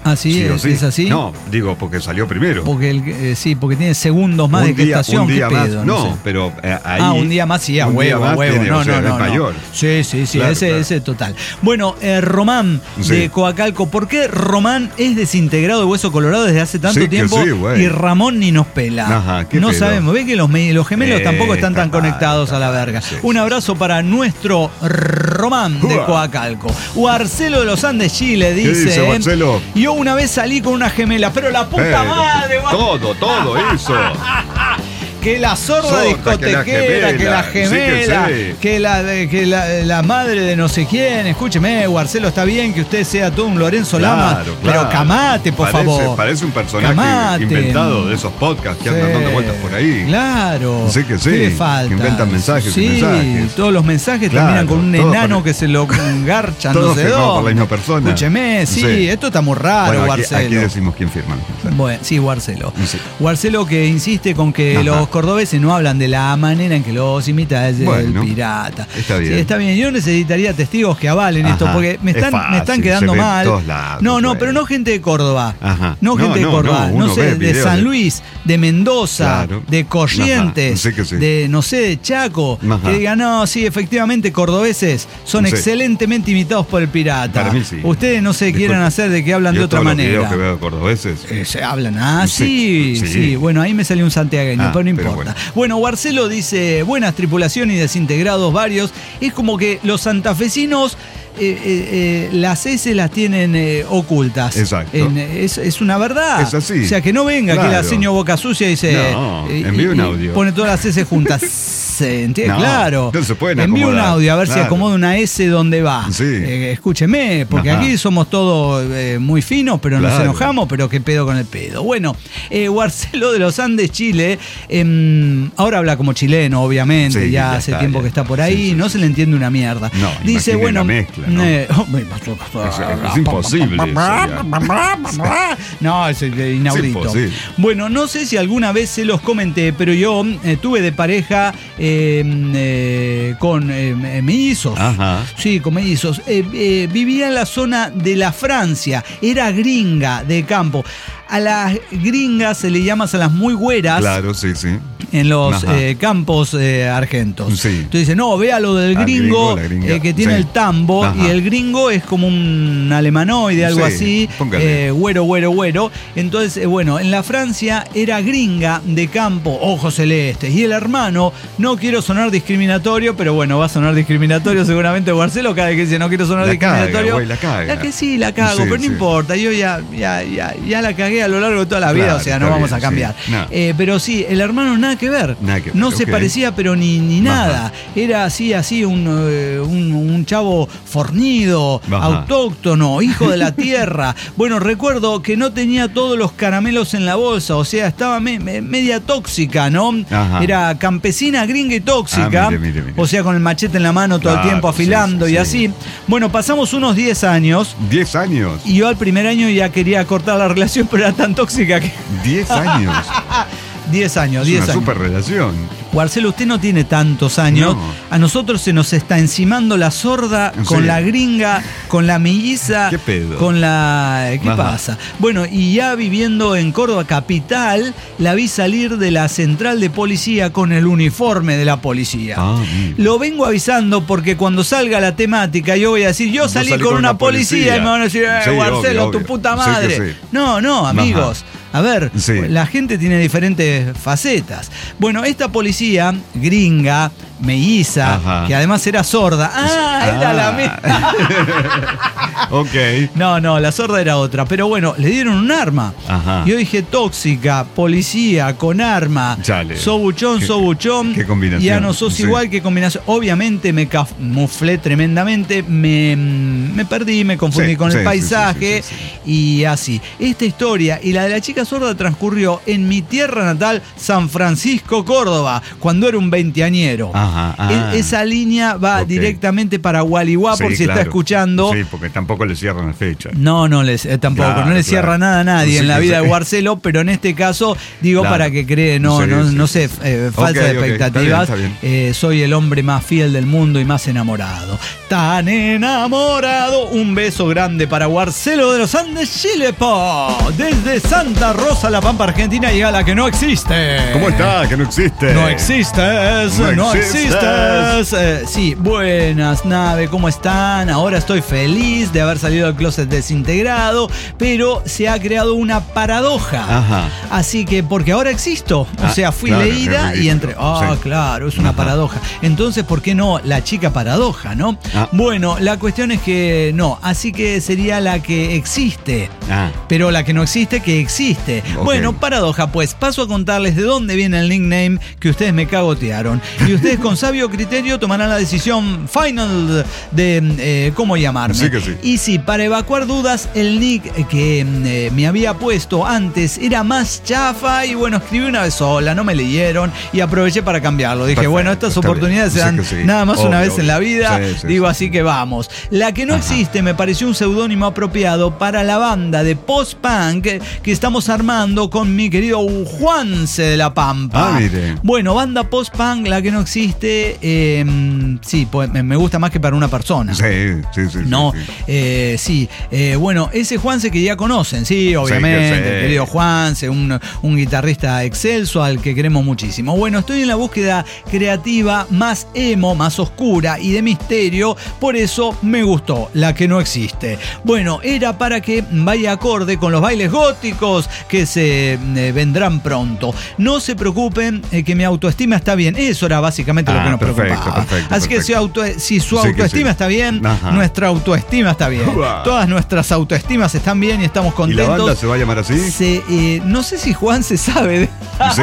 ¿Sí es así? No, digo porque salió primero. Porque porque tiene segundos más de gestación. Un día pedo, más. No sé. Pero ahí. Un día más, sí, a huevo. No. Es mayor. Sí, claro, ese total. Bueno, Román de Coacalco. ¿Por qué Román es desintegrado de Hueso Colorado desde hace tanto tiempo y Ramón ni nos pela? Ajá, no sabemos. Ve que los gemelos tampoco están tan conectados a la verga. Un abrazo para nuestro Román de Coacalco. Marcelo de los Andes, Chile, dice. ¿Qué dice Marcelo? Yo una vez salí con una gemela, pero la puta madre. Todo eso. Que la sorda discotequera, que la gemela, que la madre de no sé quién. Escúcheme, Marcelo, está bien que usted sea todo un Lorenzo Lama, pero camate, por favor. Parece un personaje inventado de esos podcasts que andan dando vueltas por ahí. Claro. Sí. ¿Qué le falta? Que inventan mensajes. Sí, todos los mensajes terminan con un enano que se lo garcha, no sé dónde. Por la misma persona. Escúcheme, esto está muy raro, Marcelo. Aquí decimos quién firma. Bueno, sí, Marcelo. Marcelo que insiste con que los cordobeses no hablan de la manera en que los imita el pirata. Está bien. Sí, está bien. Yo necesitaría testigos que avalen esto, porque me están quedando mal. Pero no gente de Córdoba. No gente de Córdoba. No sé, de San Luis, de Mendoza, de Corrientes, de Chaco. Que digan, no, sí, efectivamente, cordobeses son excelentemente imitados por el pirata. Para mí sí. Ustedes no se quieran hacer de que hablan de otra manera. Los videos que veo de cordobeses. Se hablan sí. Bueno, ahí me salió un santiagueño, pero no importa. Bueno, Marcelo dice, buenas tripulaciones y desintegrados varios. Es como que los santafesinos las S las tienen ocultas. Exacto. Es una verdad. Es así. O sea, que no venga aquí la señor Boca Sucia y dice... No, envíe un audio. Pone todas las S juntas. ¿Entiendes? Claro. No se pueden envíe un audio a ver si acomoda una S donde va. Sí. Escúcheme, porque aquí somos todos muy finos, pero nos enojamos, pero qué pedo con el pedo. Bueno, Marcelo de los Andes, Chile, ahora habla como chileno, obviamente, ya hace tiempo que está por ahí, no se le entiende una mierda. No, dice, bueno, la mezcla, ¿no? Es imposible. No, es inaudito. Es bueno, no sé si alguna vez se los comenté, pero yo tuve de pareja con mellizos. Sí, con mellizos. Vivía en la zona de la Francia, era gringa de campo. A las gringas se le llama a las muy güeras. Claro, sí. En los campos argentos. Sí. Entonces dice, no, vea lo del gringo, que tiene el tambo. Y el gringo es como un alemanoide, algo así. Güero. Entonces, bueno, en la Francia era gringa de campo, ojos celestes. Y el hermano, no quiero sonar discriminatorio, pero bueno, va a sonar discriminatorio seguramente Marcelo cada vez que dice no quiero sonar discriminatorio. La caga. La que sí, la cago, pero no importa. Yo ya la cagué a lo largo de toda la vida, o sea, no vamos a cambiar. Pero sí, el hermano nada que ver. No se parecía, pero ni nada. Era así un chavo fornido, autóctono, hijo de la tierra. Bueno, recuerdo que no tenía todos los caramelos en la bolsa, o sea, estaba media tóxica, ¿no? Era campesina, gringa y tóxica. Mire. O sea, con el machete en la mano todo el tiempo afilando y así. Bueno, pasamos unos 10 años. 10 años. Y yo al primer año ya quería cortar la relación, pero era tan tóxica que... 10 años. 10 años. Es una super relación. Marcelo, usted no tiene tantos años. No. A nosotros se nos está encimando la sorda con la gringa, con la melliza. ¿Qué pedo? Con la... ¿Qué pasa? Bueno, y ya viviendo en Córdoba capital, la vi salir de la central de policía con el uniforme de la policía. Lo vengo avisando porque cuando salga la temática yo voy a decir, yo salí con una policía y me van a decir, Marcelo, obvio. Tu puta madre. Sí. No, amigos. A ver, la gente tiene diferentes facetas. Bueno, esta policía gringa, melliza, que además era sorda. Era la misma. Ok. No, la sorda era otra. Pero bueno, le dieron un arma. Yo dije, tóxica, policía, con arma. Chale. Sobuchón. Qué combinación. Ya no sos igual, qué combinación. Obviamente me camuflé tremendamente. Me perdí, me confundí con el paisaje. Y así. Esta historia y la de la chica sorda transcurrió en mi tierra natal, San Francisco, Córdoba, cuando era un veinteañero. Esa línea va directamente para Gualeguay, por si está escuchando. Sí, porque tampoco le cierran la fecha. No tampoco. No le cierra nada a nadie en la vida de Guarcelo, pero en este caso, digo, para que cree, no sé, falsa de expectativas. Está bien. Soy el hombre más fiel del mundo y más enamorado. Tan enamorado. Un beso grande para Guarcelo de los Andes, Chile, desde Santa Rosa, La Pampa, Argentina, llega la que no existe. ¿Cómo está? Que no existe. No existes. Sí, buenas, Nave, ¿cómo están? Ahora estoy feliz de haber salido del closet desintegrado, pero se ha creado una paradoja. Así que, porque ahora existo. O sea, fui leída y entré. Claro, es una paradoja. Entonces, ¿por qué no la chica paradoja, no? Bueno, la cuestión es que no. Así que sería la que existe. Pero la que no existe, que existe. Bueno, paradoja, pues paso a contarles de dónde viene el nickname que ustedes me cagotearon. Y ustedes con sabio criterio tomarán la decisión final de cómo llamarme. Sí que sí. Y sí, para evacuar dudas, el nick que me había puesto antes era más chafa y bueno, escribí una vez sola, no me leyeron y aproveché para cambiarlo. Dije, perfecto, bueno, estas oportunidades se dan nada más una vez en la vida. Digo, así que vamos. La que no existe me pareció un seudónimo apropiado para la banda de post-punk que estamos armando con mi querido Juanse de La Pampa. Bueno, banda post-punk, la que no existe, sí, pues me gusta más que para una persona. Sí. No, sí. Bueno, ese Juanse que ya conocen, sí, obviamente, el querido Juanse, un guitarrista excelso al que queremos muchísimo. Bueno, estoy en la búsqueda creativa más emo, más oscura y de misterio, por eso me gustó la que no existe. Bueno, era para que vaya acorde con los bailes góticos que se vendrán pronto. No se preocupen, que mi autoestima está bien. Eso era básicamente lo que nos preocupaba. Así que si su autoestima está bien, nuestra autoestima está bien. Todas nuestras autoestimas están bien y estamos contentos. ¿Y la banda se va a llamar así? No sé si Juan se sabe. Sí.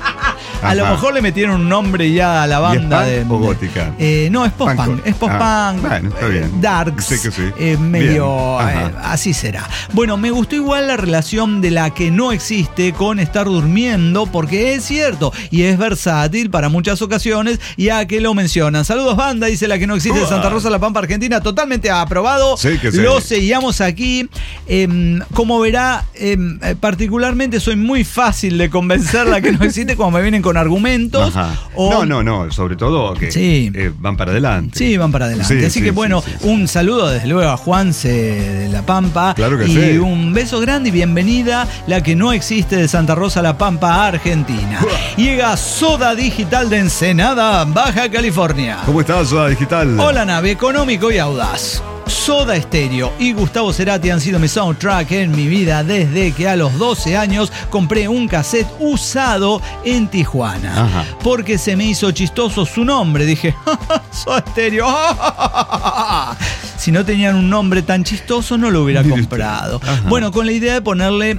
A lo mejor le metieron un nombre ya a la banda. ¿Y es punk o gótica? No, es post-punk. Es post-punk. Bueno, está bien. Darks. Sí que sí. Medio. Así será. Bueno, me gustó igual la relación de la que no existe con estar durmiendo, porque es cierto y es versátil para muchas ocasiones, ya que lo mencionan. Saludos, banda, dice la que no existe de Santa Rosa, La Pampa, Argentina. Totalmente aprobado. Sí que sí. Lo seguíamos aquí. Como verá, particularmente soy muy fácil de convencer la que no existe cuando me vienen con argumentos. No, sobre todo que van para adelante. Sí, van para adelante. Así que bueno, un saludo desde luego a Juanse de La Pampa. Claro que y un beso grande y bienvenida la que no existe de Santa Rosa, La Pampa, Argentina. Llega Soda Digital de Ensenada, Baja California. ¿Cómo estás, Soda Digital? Hola, nave, económico y audaz. Soda Stereo y Gustavo Cerati han sido mi soundtrack en mi vida desde que a los 12 años compré un cassette usado en Tijuana. Porque se me hizo chistoso su nombre. Dije, Soda Stereo. Si no tenían un nombre tan chistoso, no lo hubiera comprado. Bueno, con la idea de ponerle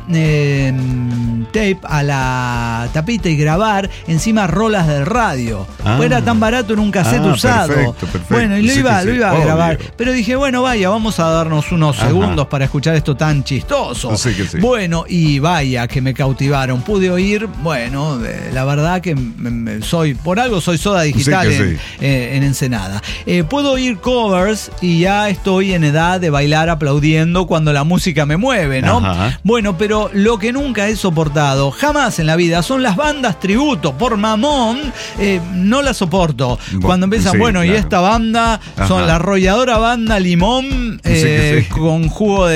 tape a la tapita y grabar encima rolas del radio. Pues era tan barato en un cassette usado. Perfecto. Bueno, y lo iba a grabar. Pero dije, bueno, vaya, vamos a darnos unos segundos para escuchar esto tan chistoso. Bueno, y vaya que me cautivaron. Pude oír, bueno, la verdad que por algo soy Soda Digital en Ensenada. Puedo oír covers y ya estoy en edad de bailar aplaudiendo cuando la música me mueve, ¿no? Bueno, pero lo que nunca he soportado, jamás en la vida, son las bandas tributo. Por mamón, no las soporto. Cuando empiezan, y esta banda son la arrolladora banda Limón con jugo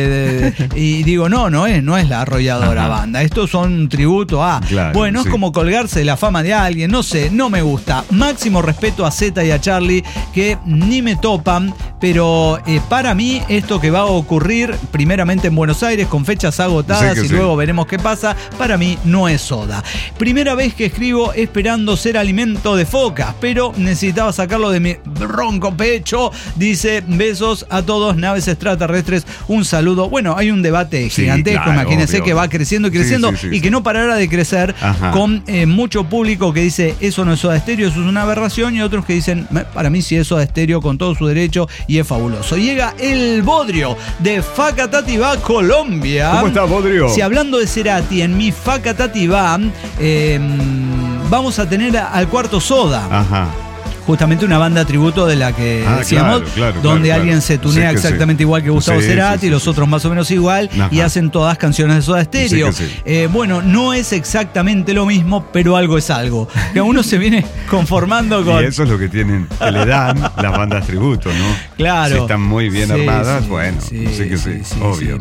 y digo, no es la arrolladora banda. Estos son un tributo a. Bueno, es como colgarse de la fama de alguien, no sé, no me gusta. Máximo respeto a Zeta y a Charlie, que ni me topan, pero para mí esto que va a ocurrir primeramente en Buenos Aires con fechas agotadas y luego veremos qué pasa, para mí no es Soda. Primera vez que escribo esperando ser alimento de focas, pero necesitaba sacarlo de mi ronco pecho. Dice, besos a todos, naves extraterrestres, un saludo. Bueno, hay un debate gigantesco, imagínense, que va creciendo y creciendo y que no parará de crecer, con mucho público que dice, eso no es Soda Stereo, eso es una aberración, y otros que dicen, para mí sí es Soda Stereo con todo su derecho y es fabuloso. Llega el Bodrio de Facatativá, Colombia. ¿Cómo está, Bodrio? Si hablando de Cerati, en mi Facatativá vamos a tener al cuarto Soda. justamente una banda tributo de la que decíamos, donde alguien se tunea exactamente igual que Gustavo Cerati, los otros más o menos igual, y hacen todas canciones de Soda Stereo. Bueno, no es exactamente lo mismo, pero algo es algo. Que uno se viene conformando con... Y eso es lo que tienen, que le dan las bandas tributo, ¿no? Claro. Si están muy bien armadas, bueno, obvio.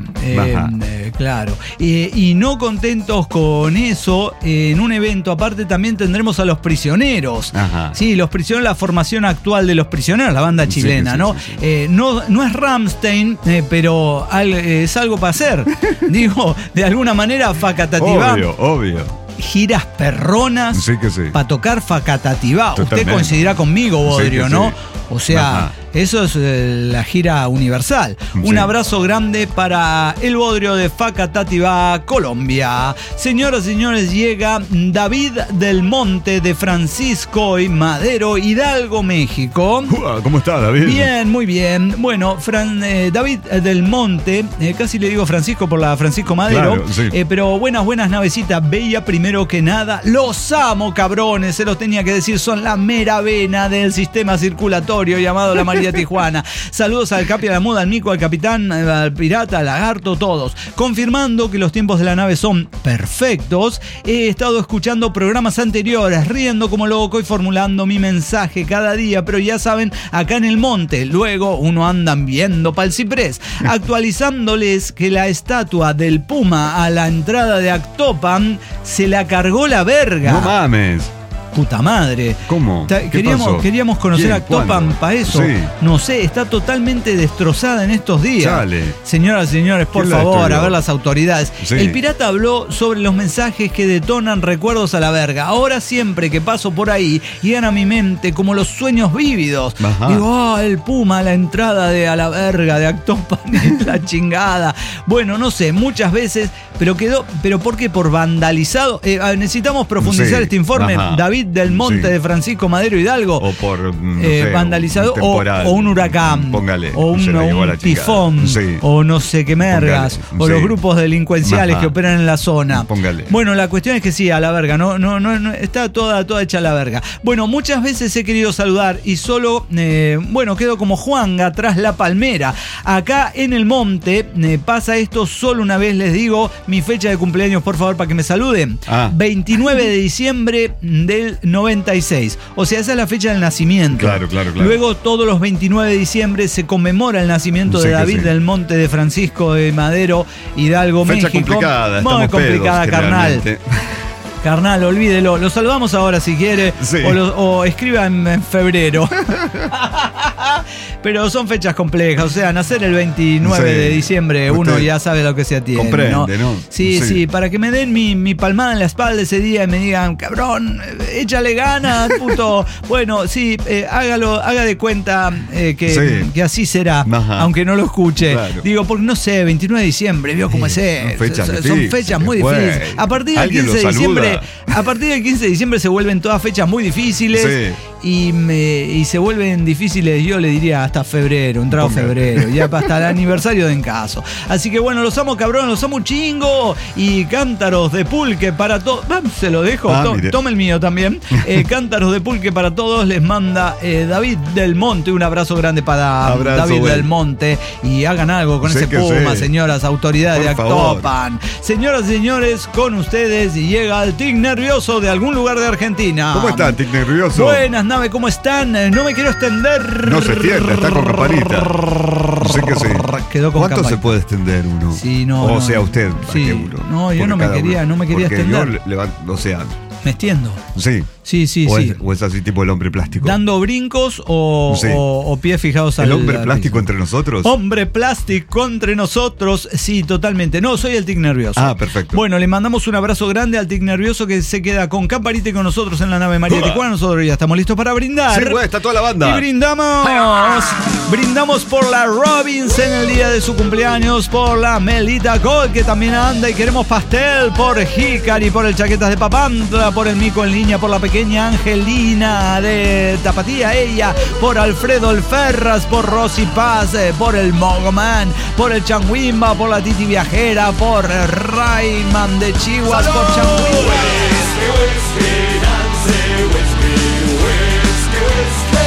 Claro. Y no contentos con eso, en un evento aparte también tendremos a Los Prisioneros. Sí, Los Prisioneros, la formación actual de Los Prisioneros, la banda chilena, ¿no? No es Rammstein, pero es algo para hacer. Digo, de alguna manera, Facatativá. Obvio. Giras perronas para tocar Facatativá. Usted coincidirá conmigo, Bodrio, ¿no? O sea, eso es la gira universal. Un abrazo grande para el Bodrio de Facatativá, Colombia. Señoras y señores, llega David del Monte de Francisco y Madero, Hidalgo, México. ¿Cómo está, David? Bien, muy bien. Bueno, David del Monte, casi le digo Francisco por la Francisco Madero, pero buenas navecitas. Veía primero que nada, los amo, cabrones, se los tenía que decir, son la mera vena del sistema circulatorio llamado la María Tijuana. Saludos al Capi, a la Muda, al Mico, al Capitán, al Pirata, al Lagarto, todos. Confirmando que los tiempos de la nave son perfectos, he estado escuchando programas anteriores, riendo como loco y formulando mi mensaje cada día, pero ya saben, acá en el monte, luego uno anda viendo pa'l ciprés, actualizándoles que la estatua del Puma a la entrada de Actopan se la cargó la verga. No mames. Puta madre. ¿Cómo? Queríamos conocer a Actopan para eso. Sí. No sé, está totalmente destrozada en estos días. Chale. Señoras y señores, por favor, a ver las autoridades. Sí. El pirata habló sobre los mensajes que detonan recuerdos a la verga. Ahora siempre que paso por ahí, llegan a mi mente como los sueños vívidos. Digo, el Puma, la entrada de a la verga de Actopan, la chingada. Bueno, no sé, muchas veces, pero ¿por qué? Por vandalizado. Necesitamos profundizar este informe. David del Monte de Francisco Madero Hidalgo, o por vandalizado, o un huracán, póngale, o un tifón, o no sé qué mergas, o los grupos delincuenciales que operan en la zona. Póngale. Bueno, la cuestión es que sí, a la verga, no está toda hecha a la verga. Bueno, muchas veces he querido saludar y solo, quedo como Juanga tras la palmera. Acá en el monte pasa esto solo una vez, les digo mi fecha de cumpleaños, por favor, para que me saluden. 29 de diciembre del 96. O sea, esa es la fecha del nacimiento. Claro. Luego, todos los 29 de diciembre se conmemora el nacimiento de David del Monte de Francisco de Madero, Hidalgo, fecha México. Complicada, muy complicada, carnal. Carnal, olvídelo. Lo saludamos ahora si quiere. O escriba en febrero. Pero son fechas complejas. O sea, nacer el 29 de diciembre, uno ya sabe lo que se atiene. Comprende, ¿no? Sí. Para que me den mi palmada en la espalda ese día y me digan, cabrón, échale ganas, puto. Bueno, sí, haga de cuenta que así será, aunque no lo escuche. Claro. Digo, porque no sé, 29 de diciembre, vio cómo es. Son fechas muy difíciles. A partir del 15 de diciembre. A partir del 15 de diciembre se vuelven todas fechas muy difíciles y se vuelven difíciles, yo le diría, hasta febrero, entrado febrero, ya hasta el aniversario de Encaso. Así que bueno, los amo, cabrón, los amo un chingo, y cántaros de pulque para todos. Se lo dejo, tome el mío también. Cántaros de pulque para todos, les manda David del Monte. Un abrazo grande para David del Monte, y hagan algo con ese Puma, señoras autoridades de Actopan. Señoras y señores, con ustedes llega el Tic Nervioso de algún lugar de Argentina. ¿Cómo está, Tic Nervioso? Buenas, nave, ¿cómo están? No me quiero extender. No se extiende, está con campanita. Sí que sí. Quedó con ¿Cuánto campanita se puede extender uno? Sí, no. O sea, usted. Sí. No, yo no me quería extender. Me extiendo. Sí. Sí. O es así tipo el hombre plástico. ¿Dando brincos o pies fijados al ¿El hombre plástico entre nosotros? Hombre plástico entre nosotros, sí, totalmente. No, soy el Tic Nervioso. Perfecto. Bueno, le mandamos un abrazo grande al Tic Nervioso, que se queda con campanita y con nosotros en la nave María Tijuana. Nosotros ya estamos listos para brindar. Sí, está toda la banda. Y brindamos por la Robbins en el día de su cumpleaños, por la Melita Gold, que también anda y queremos pastel, por Hikari, por el Chaquetas de Papantla, por el Mico en línea, por la pequeña Angelina de Tapatía, ella, por Alfredo Alferras, por Rosy Paz, por el Mogman, por el Changuimba, por la Titi Viajera, por Rayman de Chihuahua, por Changuimba.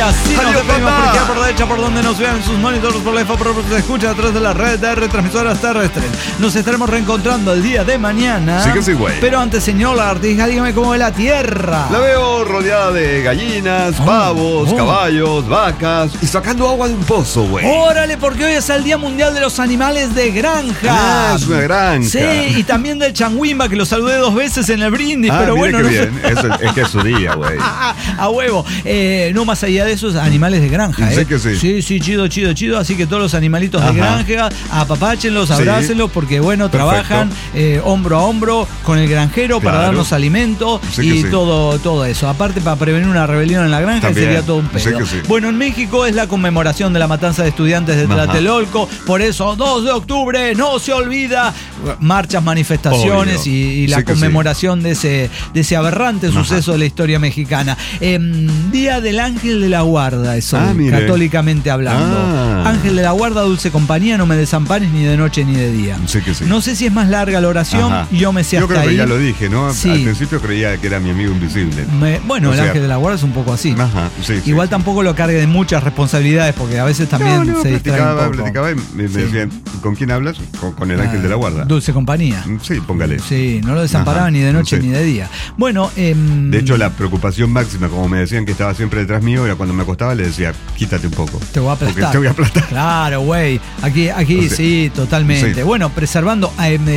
así nos Adiós, despedimos por papá. izquierda, por derecha, por donde nos vean sus monitores, por la info, por se escucha a través de la red de retransmisoras terrestres. Nos estaremos reencontrando el día de mañana. Sí que sí, güey. Pero antes, señor Lagartija, dígame cómo ve la tierra. La veo rodeada de gallinas, pavos, caballos, vacas y sacando agua de un pozo, güey. Órale, porque hoy es el Día Mundial de los Animales de Granja. Ah, es una granja. Sí, y también del changuimba, que lo saludé 2 veces en el brindis, pero mire bueno, qué no bien. Es que es su día, güey. a huevo. No, más allá de esos animales de granja, Sí que sí. Sí, chido. Así que todos los animalitos de Ajá. granja, apapáchenlos, Sí. abrácenlos, porque bueno, Perfecto. trabajan hombro a hombro con el granjero para Claro. darnos alimento Sí que y sí. todo eso. Aparte, para prevenir una rebelión en la granja, También. sería todo un Sí pedo. que sí. Bueno, en México es la conmemoración de la matanza de estudiantes de Ajá. Tlatelolco. Por eso, 2 de octubre, no se olvida. Marchas, manifestaciones Obvio. y la Sí que sí. conmemoración de ese aberrante suceso de la historia mexicana. Día del Ángel de la Guarda, eso, Mire. católicamente hablando. Ángel de la Guarda, dulce compañía, no me desampares ni de noche ni de día. Sí que sí. No sé si es más larga la oración, Ajá. yo me sé Yo hasta creo que ahí. ya lo dije, ¿no? Sí. Al principio creía que era mi amigo invisible. Bueno, O el sea, Ángel de la Guarda es un poco así. Ajá, sí. Igual tampoco lo cargue de muchas responsabilidades, porque a veces también se distrae un poco. platicaba y me decían, ¿con quién hablas? Con el ángel de la guarda. Dulce compañía. Sí, póngale. Sí, no lo desamparaba Ajá, ni de noche sí. ni de día. Bueno, De hecho, la preocupación máxima, como me decían que estaba siempre detrás mío, era cuando me acostaba, le decía, quítate un poco. te voy a aplastar. Porque te voy a aplastar. Claro, güey. Aquí O sea, sí, totalmente. sí. Bueno, preservando,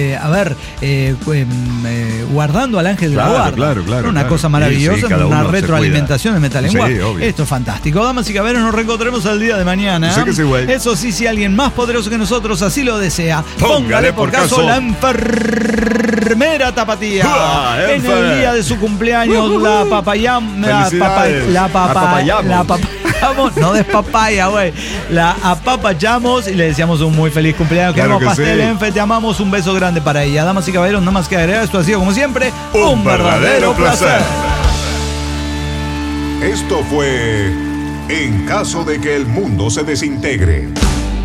guardando al ángel de la Claro, guarda. claro, Una claro. cosa Sí, maravillosa, sí, cada una uno se retroalimentación de Metalenguaje. Sí, obvio. Esto es fantástico. Damas y caballeros, nos reencontraremos el día de mañana. Sí que sí, güey. Eso sí, si alguien más poderoso que nosotros así lo desea, Póngale por caso la enfermera tapatía. ¡Uah, En el enfer! día de su cumpleaños, la papayam, Felicidades. la Apapayamos. apapayamos, no despapaya, güey. La apapayamos y le deseamos un muy feliz cumpleaños. Claro Queremos que pastel, sí. Enfe, te amamos, un beso grande para ella. Damas y caballeros, nada más que agregar, esto ha sido como siempre Un verdadero placer. Esto fue En caso de que el mundo se desintegre.